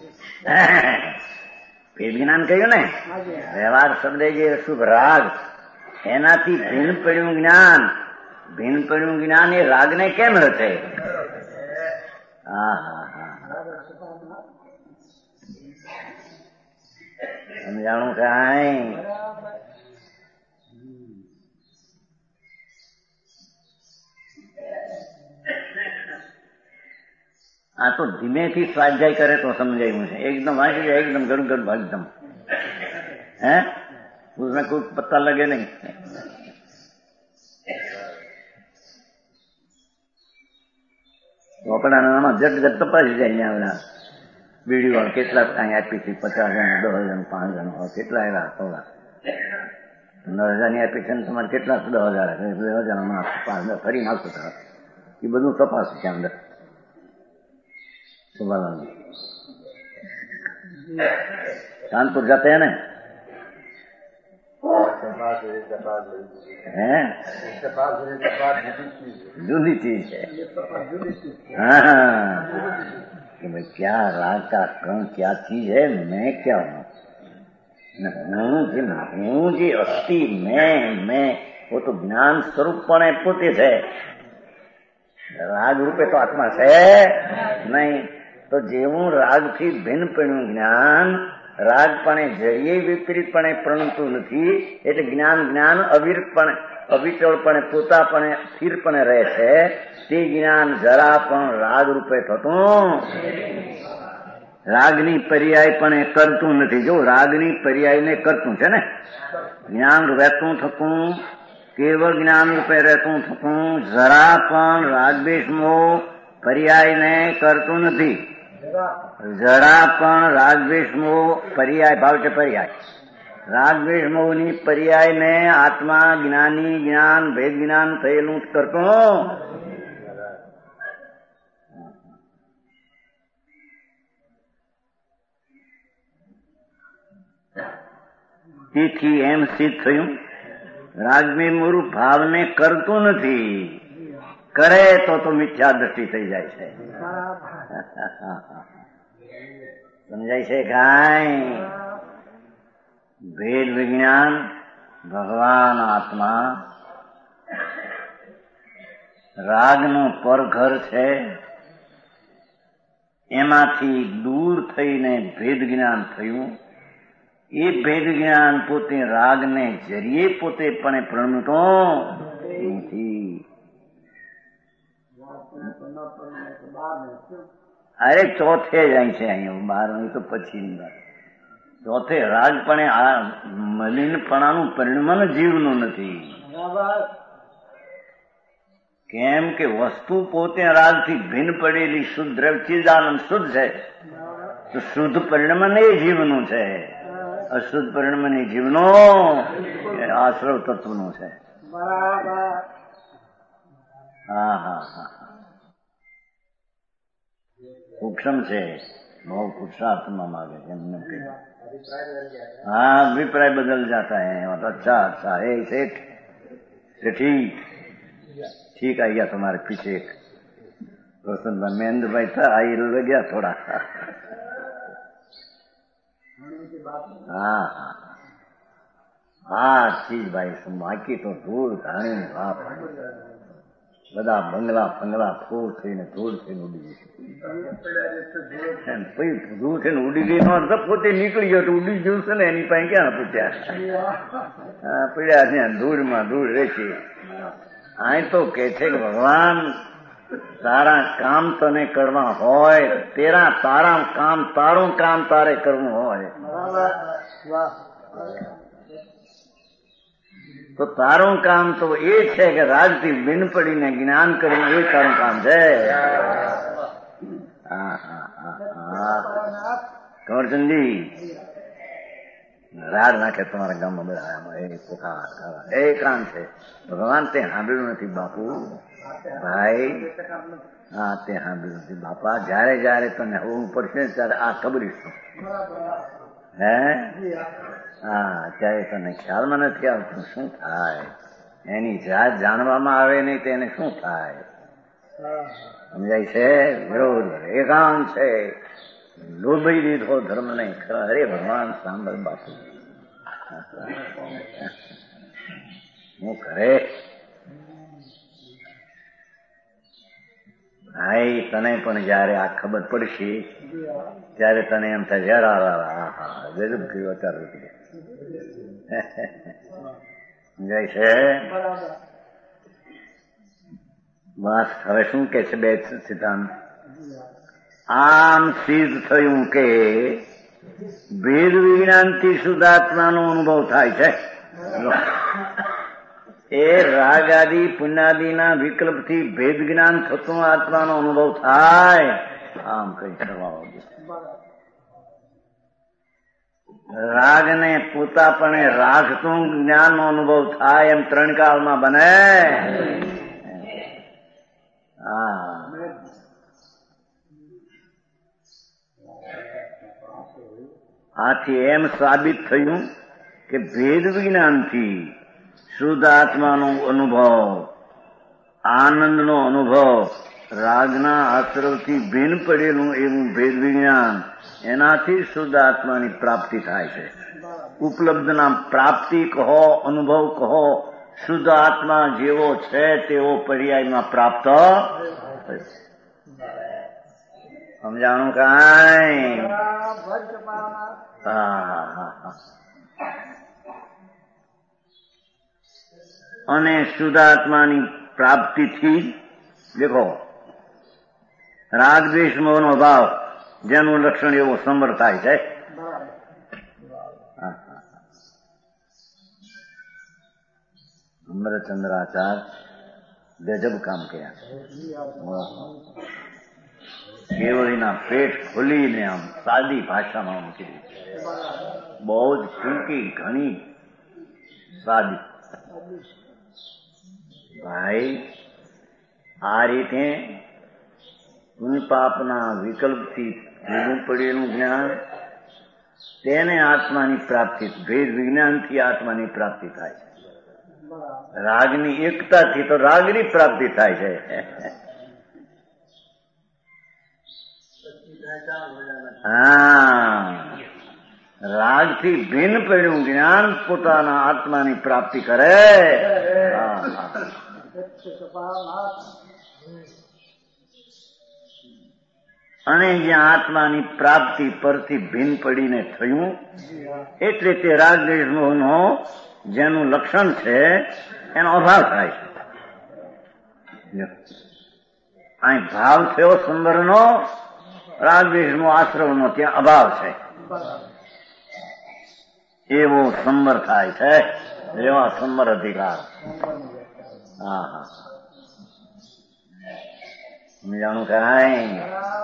ભેદ જ્ઞાન કહ્યું ને, વ્યવહાર શબ્દ જે શુભ રાગ, એનાથી ભિન્ન પડ્યું જ્ઞાન, ભિન્ન પડ્યું જ્ઞાન એ રાગને કેમ રચે? હા હા હા, સમજાણું કાંઈ? આ તો ધીમેથી સ્વાધ્યાય કરે તો સમજાયું છે. એકદમ વાંચી જાય, એકદમ ગણ ગણ ભાગદમ. હે उसमें कोई पत्ता लगे नहीं. આપણા જટ જટ તપાસી જાય અહીંયા વિડીયો કેટલા અહીં આપી હતી, પચાસ જણ, દસ જણ, પાંચ જણ, કેટલા એવા થોડા નવ હજારની આપી છે ને તમારે કેટલા દસ હજાર દસ હજાર પાંચ હજાર ફરી નાખો. એ બધું તપાસ છે અંદર. સવાલ કાનપુર જતે હે ને? जूदी चीज है. हाँ, कि भाई क्या राग का कण क्या चीज है, मैं क्या हूँ? હું જે હું જે અસ્થિ મેં મેં वो तो જ્ઞાન સ્વરૂપ પણ પોતે છે. રાગ રૂપે તો આત્મા છે નહીં. તો જેવું રાગથી ભિન્ન પડ્યું જ્ઞાન રાગપણે જરીએ વિપરીતપણે પ્રણતું નથી. એટલે જ્ઞાન જ્ઞાન અવિરતપણે અવિચળપણે પોતાપણે સ્થિરપણે રહે છે. તે જ્ઞાન જરા પણ રાગ રૂપે થતું રાગની પર્યાય પણ એ કરતું નથી. જો રાગની પર્યાયને કરતું છે ને, જ્ઞાન રહેતું થતું, કેવળ જ્ઞાન રૂપે રહેતું થતું, જરા પણ રાગદ્વેષમો પર્યાયને કરતું નથી. જરા પણ રાગદ્વેષમો પર્યાય ભાવ છે પર્યાય. રાગદ્વેષમોની પર્યાયને આત્મા જ્ઞાની જ્ઞાન ભેદ જ્ઞાન થયેલું કરતું. તેથી એમ સિદ્ધ થયું રાગદ્વેષ ભાવને કરતું નથી. કરે તો તો મિથ્યા દ્રષ્ટિ થઈ જાય છે. સમજાય છે કાંઈ? ભેદ વિજ્ઞાન ભગવાન આત્મા રાગનું પરઘર છે. એમાંથી દૂર થઈને ભેદ જ્ઞાન થયું. એ ભેદ જ્ઞાન પોતે રાગને જરીએ પોતે પણ પ્રણતો નથી. અરે ચોથે જાય છે અહીંયા, બારમી તો પછીની વાત. ચોથે રાગપણે આ મલિનપણાનું પરિણમન જીવનું નથી. કેમ કે વસ્તુ પોતે રાગથી ભિન્ન પડેલી શુદ્ધ દ્રવ્ય ચિદાનંદ શુદ્ધ છે. તો શુદ્ધ પરિણમન એ જીવનું છે. અશુદ્ધ પરિણમન એ જીવનો આશ્રવ તત્વનું છે. હા હા હા, સૂક્ષ્મ છે. બહુ પુરુષાર્થમાં मांगे એમને हाँ अभिप्राय बदल जाता है और अच्छा अच्छा है सेठ ठीक ठीक आ गया तुम्हारे पीछे एक रोशन भाई महेंद्र भाई था आई लग गया थोड़ा हाँ हाँ हाँ चीज भाई बाकी तो धूल धाणी बाप બધા બંગલા બંગલા ફૂલ થઈને ધૂળ થઈને ઉડી ગઈ પછી ધૂળ થઈને ઉડી ગઈ નો પોતે નીકળી ગયો તો ઉડી ગયું છે ને એની પાસે ક્યાં પૂછ્યા પીડ્યા ત્યાં ધૂળમાં ધૂળ રહે છે અહીં તો કે છે કે ભગવાન તારા કામ તને કરવા હોય તેરા તારા કામ તારું કામ તારે કરવું હોય તો તારું કામ તો એ છે કે રાજથી બિન પડીને જ્ઞાન કરીને એ તારું કામ છે હા હા હા કંવરચંદજી રાડ નાખે તમારા ગામમાં બધા એ પોખા એ કામ છે ભગવાન તે સાંભળ્યું નથી બાપુ ભાઈ હા તે સાંભળ્યું નથી બાપા જયારે જયારે તને હોવું પડશે ત્યારે આ ખબરીશું હે હા અત્યારે તને ખ્યાલમાં નથી આવતું શું થાય એની જાત જાણવામાં આવે નહીં તો એને શું થાય સમજાય છે વિરોધ એકાંત છે લોભાઈ દીધો ધર્મ નહીં ખરા હરે ભગવાન સાંભળ બાપુ હું કરે ભાઈ તને પણ જયારે આ ખબર પડશે ત્યારે તને એમ થાય જરા હા ગજબ થયું અત્યારે સમજાય છે બસ હવે શું કે છે બે સિદ્ધાંત આમ સિદ્ધ થયું કે ભેદ વિજ્ઞાનથી શુદ્ધાત્માનો અનુભવ થાય છે એ રાગ આદિ પુણ્યાદિના વિકલ્પથી ભેદ જ્ઞાન થતું આત્માનો અનુભવ થાય આમ કઈ કરવા રાગ ને પોતાપણે રાખતું જ્ઞાન નો અનુભવ થાય એમ ત્રણ કાળમાં બને હા આથી એમ સાબિત થયું કે ભેદ વિજ્ઞાનથી શુદ્ધ આત્માનો અનુભવ આનંદનો અનુભવ રાગના આશ્રવથી ભિન્ન પડેલું એવું ભેદ વિજ્ઞાન એનાથી શુદ્ધ આત્માની પ્રાપ્તિ થાય છે ઉપલબ્ધના પ્રાપ્તિ કહો અનુભવ કહો શુદ્ધ આત્મા જેવો છે તેવો પર્યાયમાં પ્રાપ્ત સમજાણું કાંઈ હા હા હા અને શુદ્ધાત્માની પ્રાપ્તિથી દેખો રાગ દ્વેષ મોહનો ભાવ જેનું લક્ષણ એવું સંવર થાય છે અમરચંદ્રાચાર ગજબ કામ કર્યા કેવળીના પેટ ખોલીને આમ સાદી ભાષામાં મૂકી દીધી બહુ જ ટૂંકી ઘણી સાદી ભાઈ આ રીતે પુણ્ય પાપના વિકલ્પથી જુદું પડેલું જ્ઞાન તેને આત્માની પ્રાપ્તિ ભેદ વિજ્ઞાનથી આત્માની પ્રાપ્તિ થાય છે રાગની એકતાથી તો રાગની પ્રાપ્તિ થાય છે હા રાગથી ભિન્ન પડ્યું જ્ઞાન પોતાના આત્માની પ્રાપ્તિ કરે અને જ્યાં આત્માની પ્રાપ્તિ પરથી ભિન્ન પડીને થયું એટલે તે રાગ દ્વેષ મોહનો જેનું લક્ષણ છે એનો અભાવ થાય છે અહીં ભાવ થયો સંવરનો રાગ દ્વેષનો આશ્રવનો ત્યાં અભાવ છે એવો સંવર થાય છે એવા સંવર અધિકાર હા હા સમજાણું કાંઈ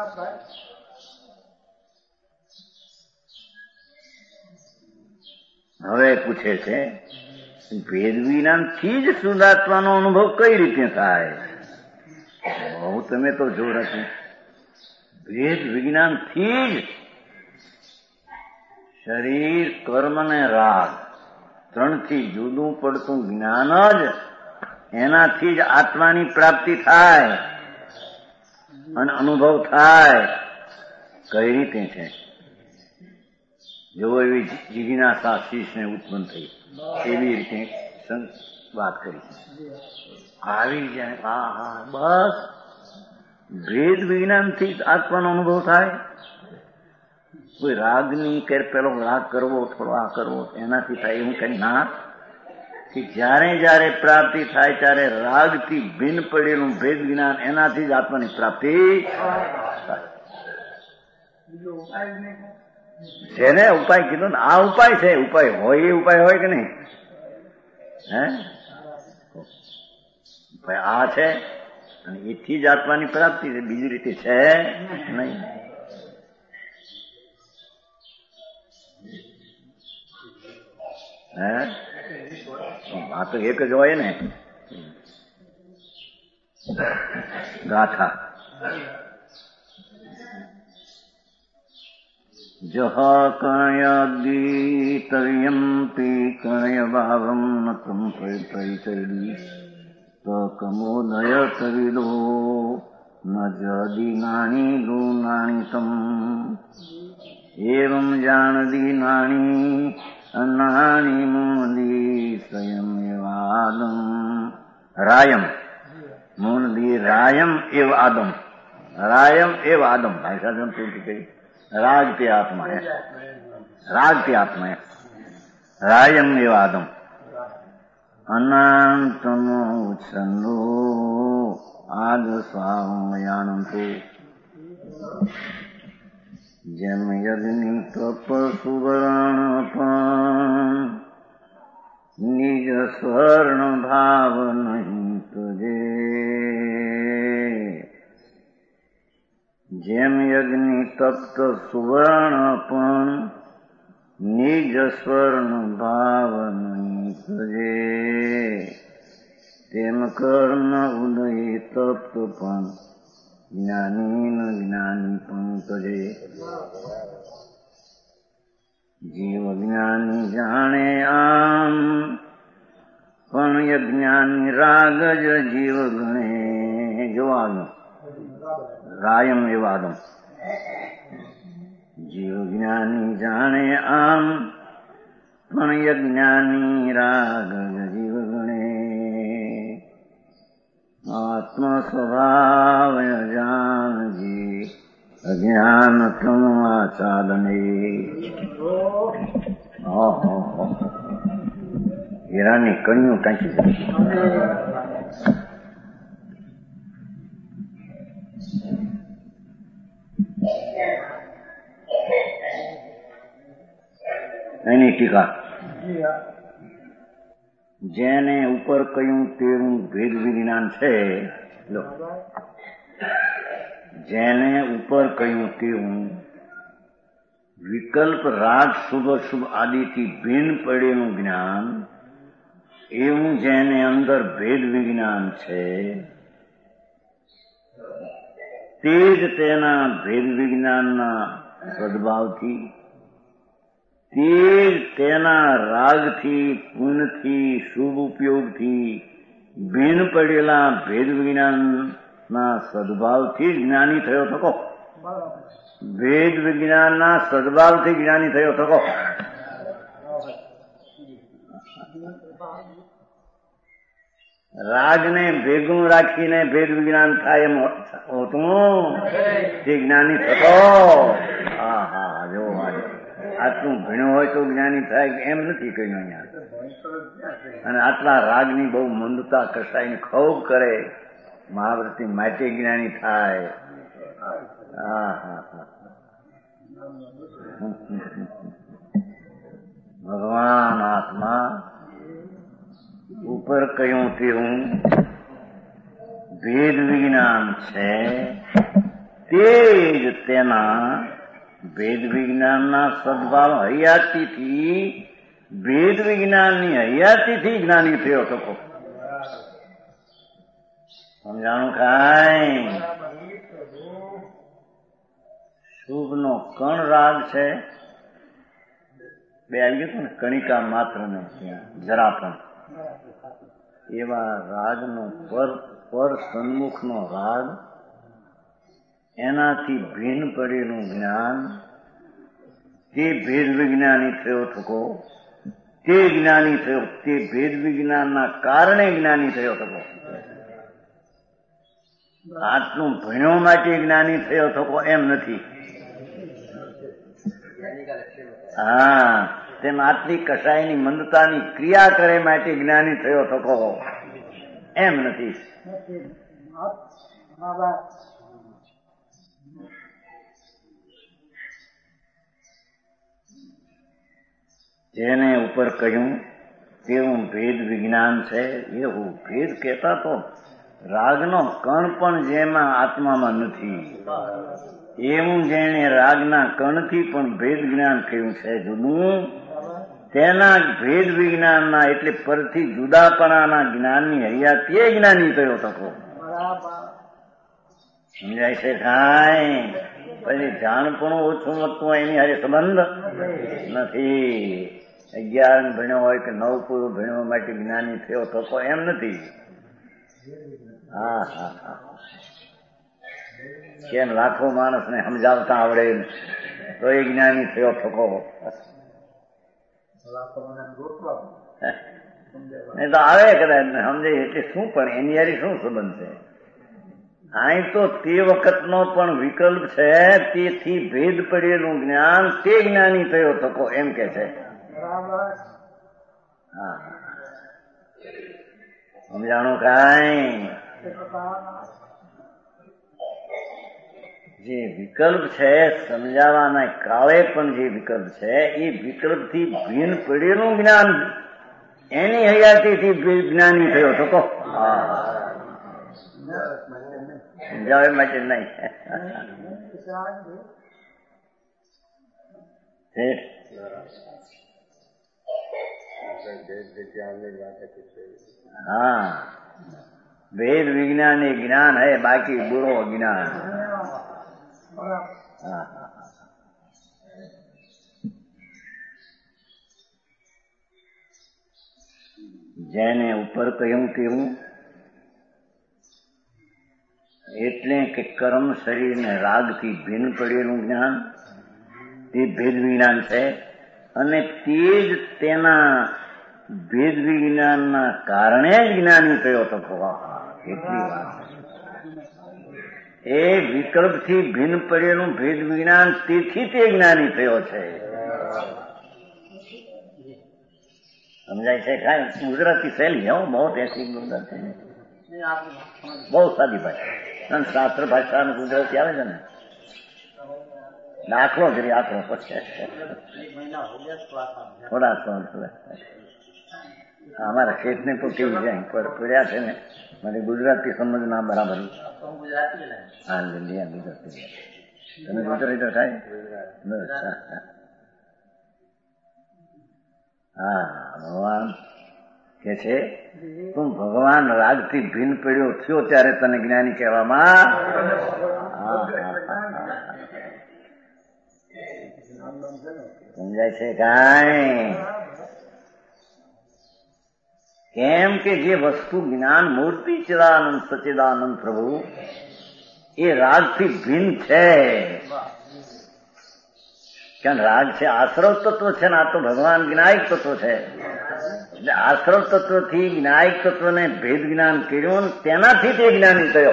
હવે પૂછે છે ભેદ વિજ્ઞાનથી જ શુદ્ધાત્માનો અનુભવ કઈ રીતે થાય બહુ તમે તો જોર હતું ભેદ વિજ્ઞાનથી જ શરીર, કર્મ ને રાગ ત્રણથી જુદું પડતું જ્ઞાન જ, એનાથી જ આત્માની પ્રાપ્તિ થાય અને અનુભવ થાય. કઈ રીતે છે? જો એવી જિજ્ઞાસા શીશને ઉત્પન્ન થઈ એવી રીતે વાત કરી. આવી જાય હા હા બસ ભેદ વિજ્ઞાનથી જ આત્માનો અનુભવ થાય. કોઈ રાગની કે પેલો રાગ કરવો, થોડો આ કરવો એનાથી થાય એવું કઈ ના. કે જ્યારે જ્યારે પ્રાપ્તિ થાય ત્યારે રાગથી ભિન્ન પડેલું ભેદ જ્ઞાન, એનાથી જ આત્માની પ્રાપ્તિ થાય. જેને ઉપાય કીધો ને આ ઉપાય છે. ઉપાય હોય એ ઉપાય હોય કે નહીં? હે ઉપાય આ છે અને એથી જ આત્માની પ્રાપ્તિ છે, બીજી રીતે છે નહીં. હે આ તો એક જ હોય ને ગાથા. જહ કણયદીતર્યંપી કણયભાવમ નતમ પરિચરી તકમોદય તવિદો ન જદીનાની ગુનાણીતમ એવં જાણદીનાની અનાની મૂનદી સ્વયં એવાદમ રાયમ મૂનદી રાયમ એવ આદમ રાયમ એવ આદમ. ભાઈ સાહેબ પૂર્તિ કરી. राग के आत्मा है, राग के आत्मा है, रायम एव आदम अनंतमो छंदो आद स्वामयानंतो जम यज्ञ तप सुवर्ण निज स्वर्ण भाव नहीं तुझे. જેમ યજ્ઞ તપ્ત સુવર્ણ પણ નિજ સ્વર્ણ ભાવ નહીં સજે, તેમ કર્મ ઉદય તપ્ત પણ જ્ઞાની ન જ્ઞાની પણ તજે. જીવ જ્ઞાની જાણે આમ પણ યજ્ઞાની રાગ જ જીવ ગણે. જોવાનું રાયમ એવાદમ. જીવ જ્ઞાની જાણે આમ પણ યજ્ઞાની રાગ જીવ ગણે. આત્મ સ્વભાવ જાણજી અજ્ઞાન તમ આચાલને. હીરાની કણીઓ ટાંકી જાય. એની ટીકા. જેને ઉપર કહ્યું તેવું ભેદ વિજ્ઞાન છે. જેને ઉપર કહ્યું તેવું વિકલ્પ રાગ શુભ શુભ આદિથી ભિન્ન પડેલું જ્ઞાન, એવું જેને અંદર ભેદ વિજ્ઞાન છે તે જ તેના ભેદ વિજ્ઞાનના સદભાવથી, તે જ તેના રાગથી, પુણ્યથી, શુભ ઉપયોગથી ભિન્ન પડેલા ભેદ વિજ્ઞાનના સદભાવથી જ્ઞાની થયો થકો. ભેદ વિજ્ઞાનના સદભાવથી જ્ઞાની થયો થકો. રાગને ભેગું રાખીને ભેદ વિજ્ઞાન થાય એમ હોતું તે જ્ઞાની થતો. હા હા જો આટલું ભણ્યો હોય તો જ્ઞાની થાય એમ નથી કહ્યું અહીંયા. અને આટલા રાગની બહુ મંદતા કસાઈને ખૂબ કરે, મહાવ્રતી માટે જ્ઞાની થાય. હા હા હા ભગવાન આત્મા ઉપર કહ્યું તેવું ભેદ વિજ્ઞાન છે, તે જ તેના ભેદ વિજ્ઞાનના સદભાવ હયાતીથી, ભેદ વિજ્ઞાનની હયાતીથી જ્ઞાની થયો શકો. સમજાણું કાંઈ? શુભનો કણ રાગ છે, બે આવી ગયું ને કણિકા માત્ર ને જરા પણ, એવા રાગનો પર પર સન્મુખનો રાગ, એનાથી ભિન્ન પડેલું જ્ઞાન, તે ભેદ વિજ્ઞાની થયો થકો, તે જ્ઞાની થયો, તે ભેદ વિજ્ઞાનના કારણે જ્ઞાની થયો થકો. આટલું ભણ્યો માટે જ્ઞાની થયો થકો એમ નથી. હા, તેમ આટલી કસાયની મંદતાની ક્રિયા કરે માટે જ્ઞાની થયો થકો એમ નથી. જેને ઉપર કહ્યું તેવું ભેદ વિજ્ઞાન છે, એવું ભેદ કહેતા તો રાગનો કણ પણ જેમાં આત્મામાં નથી, એવું જેને રાગના કણથી પણ ભેદ જ્ઞાન કહ્યું છે જુદું, તેના ભેદ વિજ્ઞાનના એટલે પરથી જુદાપણાના જ્ઞાનની હૈયા તે જ્ઞાની થયો થકો. સમજાય છે કાંઈ? પછી જાણપણું ઓછું વધતું એની હારે સંબંધ નથી. અગિયાર ભણ્યો હોય કે નવ પૂરું ભણવા માટે જ્ઞાની થયો થકો એમ નથી. હા હા હા, કેમ લાખો માણસને સમજાવતા આવડે તો એ જ્ઞાની થયો થકો. નહીં તો આવે કદાચ સમજે એટલે શું, પણ એની હારી શું સંબંધ છે? અહીં તો તે વખતનો પણ વિકલ્પ છે, તેથી ભેદ પડેલું જ્ઞાન તે જ્ઞાની થયો થકો એમ કે છે. હા, સમજાણું કાંઈ? જે વિકલ્પ છે સમજાવવાના કાળે પણ જે વિકલ્પ છે એ વિકલ્પથી ભિન્ન પડેલું જ્ઞાન એની હયાતીથી જ્ઞાની થયો થકો. સમજાવે માટે નહીં. હા, વેદ વિજ્ઞાન એ જ્ઞાન है, बाकी बुरो ज्ञान. હા, જેને ઉપર કહ્યું તેવું એટલે કે કર્મ શરીરને રાગથી ભિન્ન પડેલું જ્ઞાન તે ભેદ વિજ્ઞાન છે, અને તે જ તેના ભેદ વિજ્ઞાનના કારણે જ્ઞાની થયો થકો. કેટલી વાત! એ વિકલ્પથી ભિન્ન પડેલું ભેદ વિજ્ઞાન તેથી તે જ્ઞાની થયો છે. સમજાય છે કાંઈ? ગુજરાતી શૈલી હો બહુ ऐसी ગુજરાતી, બહુ સાદી ભાષા, શાસ્ત્ર ભાષા ગુજરાતી આવે છે ને. દાખલો કરી આખરો પછી થોડા થોડા અમારા ખેત ને તો કેવું જાય પડ્યા છે ને, મારી ગુજરાતી સમજ ના બરાબર. હા, ગુજરાતી તમે ગુજરાતી તો થાય. હા, ભગવાન કે છે તું ભગવાન રાગથી ભિન્ન પડ્યો થયો ત્યારે તને જ્ઞાની કહેવામાં. સમજાય છે કાંઈ? કેમ કે જે વસ્તુ જ્ઞાન મૂર્તિ ચિદાનંદ સચિદાનંદ પ્રભુ એ રાગથી ભિન્ન છે. કેમ? રાગ છે આશ્રવ તત્વ છે ને, આ તો ભગવાન જ્ઞાયક તત્વ છે. એટલે આશ્રવ તત્વથી જ્ઞાયક તત્વને ભેદ જ્ઞાન કર્યું, તેનાથી તે જ્ઞાની થયો.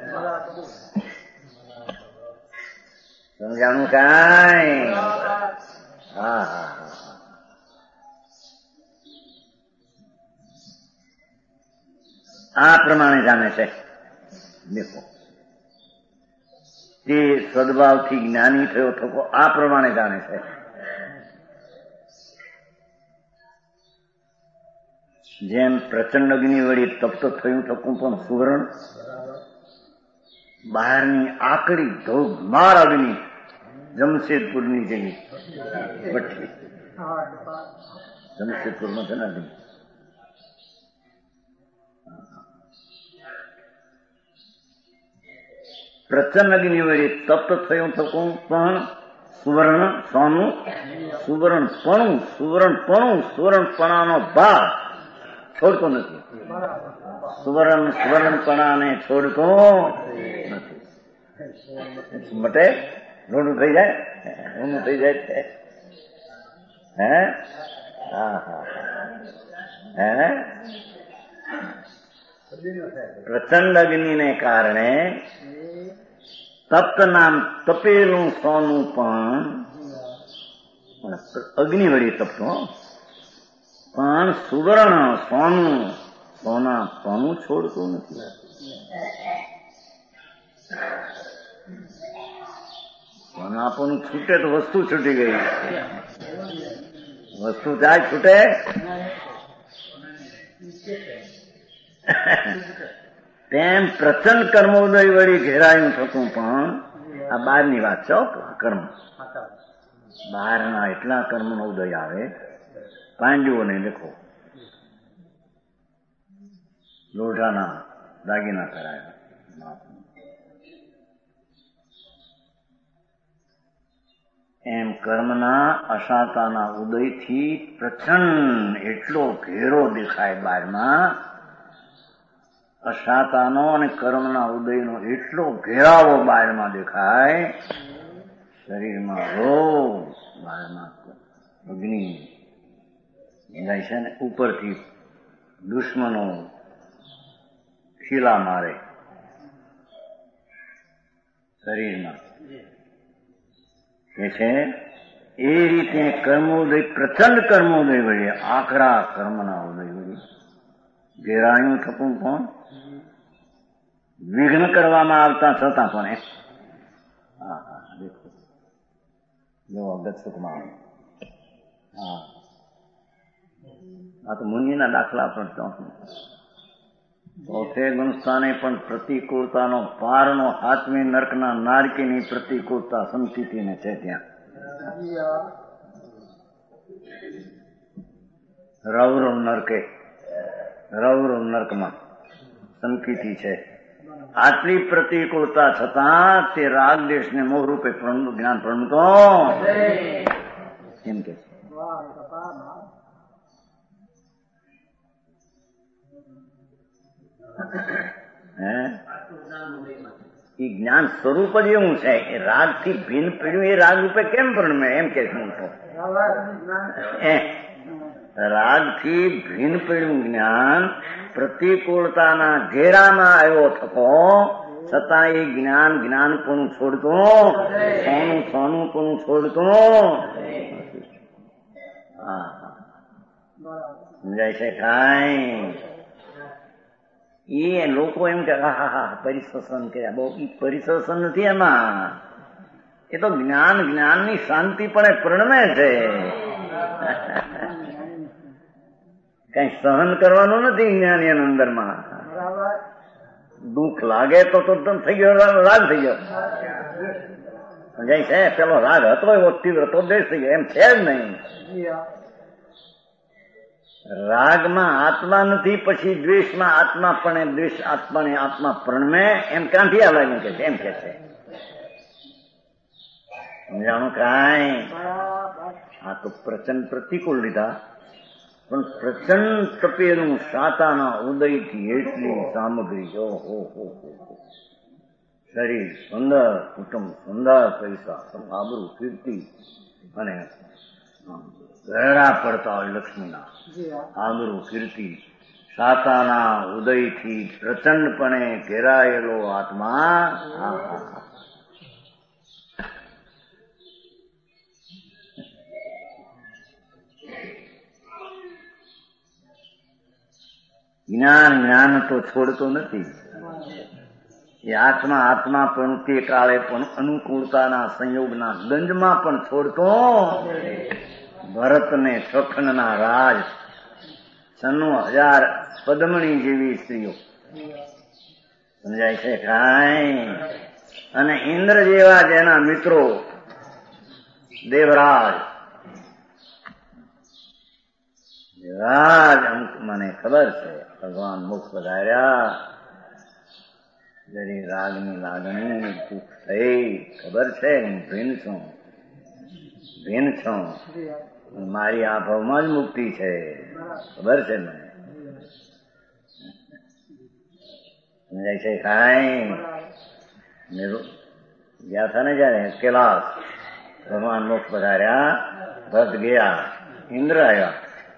સમજાણું કાંઈ? હા હા, આ પ્રમાણે જાણે છે. દેખો, તે સદભાવથી જ્ઞાની થયો થકો આ પ્રમાણે જાણે છે. જેમ પ્રચંડ અગ્નિ વળી તપ્ત થયું થકું પણ સુવર્ણ, બહારની આકડી ધોધમાર અગ્નિ જમશેદપુરની જેવી ભઠ્ઠી, જમશેદપુરમાં છે ને અગ્નિ, પ્રચંડ અગ્નિ વળી તપ્ત થયું થકું પણ સુવર્ણ સોનું સુવર્ણપણું સુવર્ણપણું સુવર્ણપણાનો ભાગ છોડતો નથી. સુવર્ણ સુવર્ણપણાને છોડતો નથી. મટે રોડું થઈ જાય ઊનું થઈ જાય હે હા હા હે પ્રચંડ અગ્નિને કારણે તપ્ત નામ તપેલું સોનું પણ અગ્નિ વળી તપતું પણ સુવર્ણ સોનું સોના પણ છોડતું નથી. સોનાપણું છૂટે તો વસ્તુ છૂટી ગઈ. વસ્તુ જાય છૂટે તેમ પ્રચંડ કર્મોદય વળી ઘેરાયું થતું પણ આ બહારની વાત છે. કર્મ બહારના એટલા કર્મનો ઉદય આવે. પાંડવોને દેખો, લોઢાના દાગીના કરાયા. એમ કર્મના અશાતાના ઉદયથી પ્રચંડ એટલો ઘેરો દેખાય બહારમાં. અશાતાનો અને કર્મના ઉદયનો એટલો ઘેરાવો બહારમાં દેખાય. શરીરમાં રોગ બહારમાં અગ્નિ જાય છે ને ઉપરથી દુશ્મનો ખીલા મારે શરીરમાં કે છે. એ રીતે કર્મોદય પ્રચંડ કર્મોદય વળી આકરા કર્મના ઉદય વળી ઘેરાયું થતું પણ વિઘ્ન કરવામાં આવતા છતાં પણ હા હા દેખો જો અગત સુખમાં હા આ તો મુનિના દાખલા પણ ચોથે ગુણસ્થાને પણ પ્રતિકૂળતાનો પારનો હાથમી નર્કના નારકીની પ્રતિકૂળતા સંકિતીને છે. ત્યાં રૌરવ નરકે રૌરવ નર્કમાં સંકિતી છે. આટલી પ્રતિકૂળતા છતાં તે રાગ દેશને મોહરૂપે જ્ઞાન પ્રણતો એમ કે એ જ્ઞાન સ્વરૂપ જ એવું છે. એ રાગ થી ભિન્ન પીડ્યું એ રાગ રૂપે કેમ પ્રણમે એમ કે હું તો રાગ થી ભિન્ન પીડ્યું જ્ઞાન પ્રતિકૂળતાના ઘેરામાં આવ્યો થતો છતાં એ જ્ઞાન જ્ઞાન પણ છોડતો સોનું સોનું પણ છોડતો. હા સમજાય છે કાંઈ? એ લોકો એમ કે હા હા હા પરિશોષણ કર્યા બહુ. એ પરિશોષણ નથી એમાં. એ તો જ્ઞાન જ્ઞાનની શાંતિ પણ પ્રણમે છે. કઈ સહન કરવાનું નથી જ્ઞાન એના અંદરમાં. દુઃખ લાગે તો તો થઈ ગયો રાગ થઈ ગયો. સમજાય છે? પેલો રાગ હતો એવો તીવ્ર તો દેશ થઈ ગયો એમ છે જ નહીં. રાગમાં આત્મા નથી પછી દ્વેષમાં આત્મા પણ દ્વેષ આત્માને આત્મા પ્રણમે એમ ક્યાંથી આવે કે છે એમ કે છે. સમજાણું કાંઈ? આ તો પ્રચંડ પ્રતિકૂળ લીધા પણ પ્રચંડ તપેલું શાતાના ઉદયથી એટલી સામગ્રી ઓહો હો શરીર સુંદર, કુટુંબ સુંદર, પૈસા આબરૂ કીર્તિ અને ગરડા પડતા હોય લક્ષ્મીના આબરૂ કીર્તિ શાતાના ઉદયથી પ્રચંડપણે ઘેરાયેલો આત્મા જ્ઞાન જ્ઞાન તો છોડતો નથી. એ આત્મા આત્મા પણ તે કાળે પણ અનુકૂળતાના સંયોગના ગંજમાં પણ છોડતો. ભરતને સખનના રાજ છન્નું હજાર પદ્મણી જેવી સ્ત્રીઓ સમજાય છે કાંઈ? અને ઇન્દ્ર જેવા જેના મિત્રો દેવરાજ દેવરાજ મને ખબર છે ભગવાન મુખ પધાર્યા જરી રાગની લાગણી દુઃખ થઈ, ખબર છે હું ભીન છું, ભીન છું, મારી આ ભાવમાં જ મુક્તિ છે, ખબર છે મને. સમજાય છે કાંઈ? ગયા હતા ને જયારે કૈલાસ, ભગવાન મોક્ષ પધાર્યા, ભક્ત ગયા, ઇન્દ્ર આવ્યા,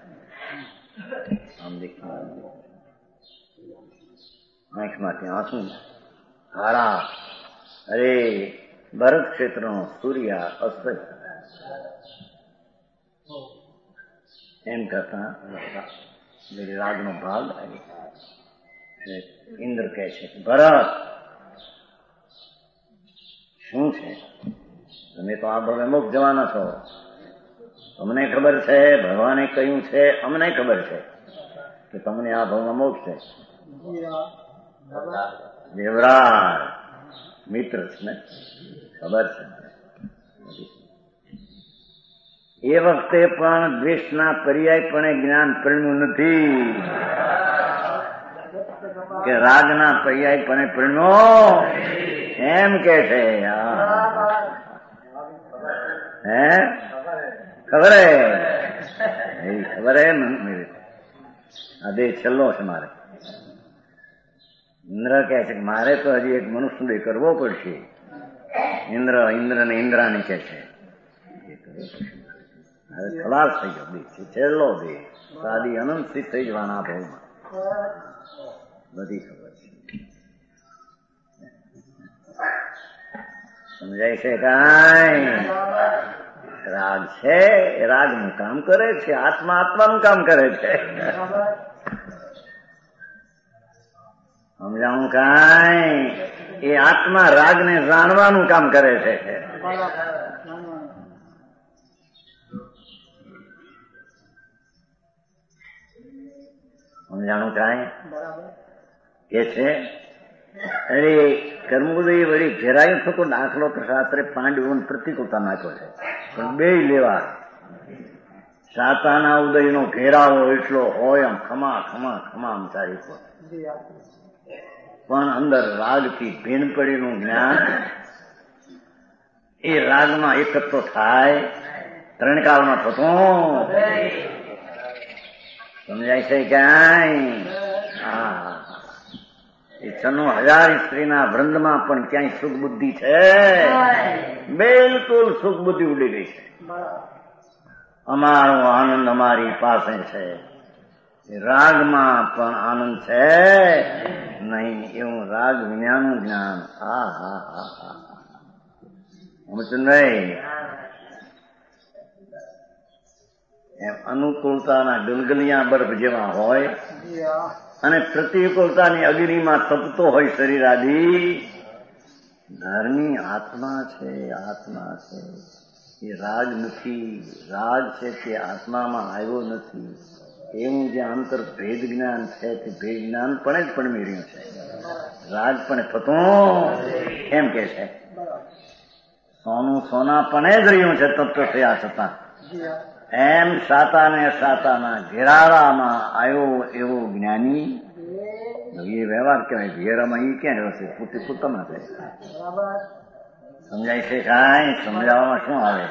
આમ દેખી આંખમાંથી આંસુ હારા. અરે ભરત ક્ષેત્રનો સૂર્ય અસ્ત એમ કરતા રાગનો ભાગ ઇન્દ્ર કહે છે, ભરત શું છે, તમે તો આ ભવે મોક્ષ જવાના છો, તમને ખબર છે, ભગવાને કહ્યું છે, અમને ખબર છે કે તમને આ ભવમાં મોક્ષ છે. દેવરાજ મિત્ર છે ને, ખબર છે. એ વખતે પણ દ્વેષના પર્યાયપણે જ્ઞાન પરણ્યું નથી કે રાગના પર્યાયપણે પરણ્યો, એમ કે છે. હે ખબર હે, ખબર હે, આ દે છેલ્લો છે મારે. ઇન્દ્ર કહે છે કે મારે તો હજી એક મનુષ્ય કરવો પડશે. ઇન્દ્ર ઇન્દ્ર ને ઇન્દ્રાણી કે છે હવે ખલાસ થઈ ગયો, દેહ છે છેલ્લો દેહ, સાદી અનંત સ્થિત થઈ જવાના ભાવમાં, બધી ખબર છે. સમજાય છે કાંઈ? રાગ છે, રાગનું કામ કરે છે, આત્મા આત્માનું કામ કરે છે. સમજાવું કાંઈ? એ આત્મા રાગને જાણવાનું કામ કરે છે. સમજાણું કાંઈ? કે છે અરે કર્મોદય વળી ઘેરાયું થતો દાખલો તો શાસ્ત્રે પાંડવોને પ્રતિકૂળતા નાખ્યો છે, પણ બે લેવા. સાતાના ઉદયનો ઘેરાવો એટલો હોય આમ ખમા ખમા ખમા આમ ચારી પર, પણ અંદર રાગથી ભીન પડીનું જ્ઞાન એ રાગમાં એકત્ર થાય, ત્રણ કાળમાં થતું. સમજાય છે ક્યાંય? હા, એ છન્નું હજાર સ્ત્રીના વૃંદમાં પણ ક્યાંય સુખ બુદ્ધિ છે? બિલકુલ સુખ બુદ્ધિ ઉડી ગઈ છે. અમારો આનંદ અમારી પાસે છે, રાગમાં પણ આનંદ છે નહીં, એવું રાગ વિનાનું જ્ઞાન. હા હા હા હા સમજતું નહીં? એમ અનુકૂળતાના ગલગલિયા બરફ જેવા હોય અને પ્રતિકૂળતાની અગ્નિમાં તપતો હોય શરીર આદિ. ધર્મી આત્મા છે, આત્મા છે, એ રાગ નથી. રાગ છે તે આત્મામાં આવ્યો નથી. એવું જે અંતર ભેદ જ્ઞાન છે તે ભેદ જ્ઞાન પણ જ પડમી રહ્યું છે, રાગ પણ થતું. એમ કે છે સોનું સોના પણ જ રહ્યું છે તત્વ થયા છતાં. એમ સાતા ને અસાતાના ઘેરાળામાં આવ્યો એવો જ્ઞાની, એ વ્યવહાર કહેવાય. ઘેરામાં એ ક્યાં રહ્યો છે? પોતે પોતામાં છે. સમજાય છે કાંઈ? સમજાવવામાં શું આવે?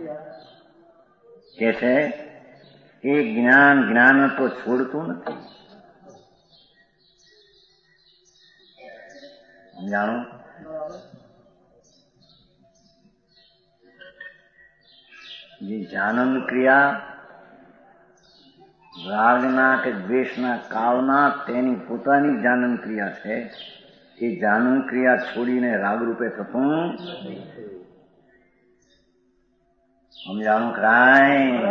કે છે એ જ્ઞાન જ્ઞાન તો છોડતું નથી. સમજાણું? જે જાનન ક્રિયા રાગના કે દ્વેષના કાળના તેની પોતાની જાનન ક્રિયા છે, એ જાનન ક્રિયા છોડીને રાગરૂપે થતું. સમજાણું કાંઈ?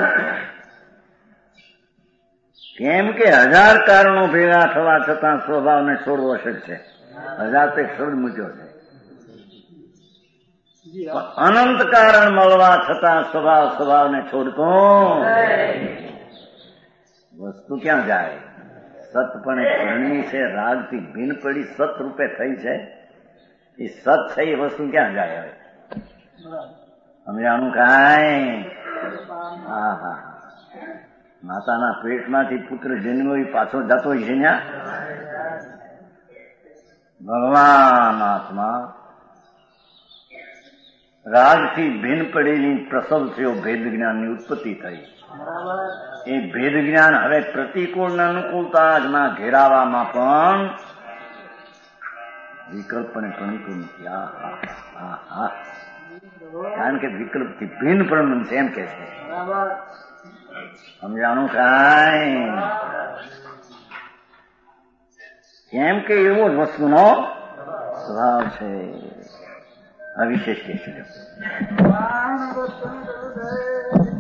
કેમ કે હજાર કારણો ભેગા થવા છતાં સ્વભાવને છોડવો અશક્ય છે. હજાર તો એક શબ્દ મૂક્યો છે. અનંત કારણ મળવા છતાં સ્વભાવ સ્વભાવને છોડતો. વસ્તુ ક્યાં જાય? સતપણે પરણી છે, રાગથી ભીન પડી સત રૂપે થઈ છે. એ સત છે એ વસ્તુ ક્યાં જાય? હવે સમજાણું કાંઈ? હા હા, માતાના પેટમાંથી પુત્ર જન્મ્યો એ પાછો જતો છે ને? ભગવાન આત્મા રાગથી ભિન્ન પડેલી પ્રસવ થયો, ભેદ જ્ઞાનની ઉત્પત્તિ થઈ. એ ભેદ જ્ઞાન હવે પ્રતિકૂળ ને અનુકૂળતાના ઘેરાવામાં પણ વિકલ્પને ગણતું નથી. કારણ કે વિકલ્પથી ભિન્ન પણ છે એમ કે છે. સમજાણું કાંઈ? કેમ કે એવો જ વસ્તુનો સ્વભાવ છે. અવિશેષ કે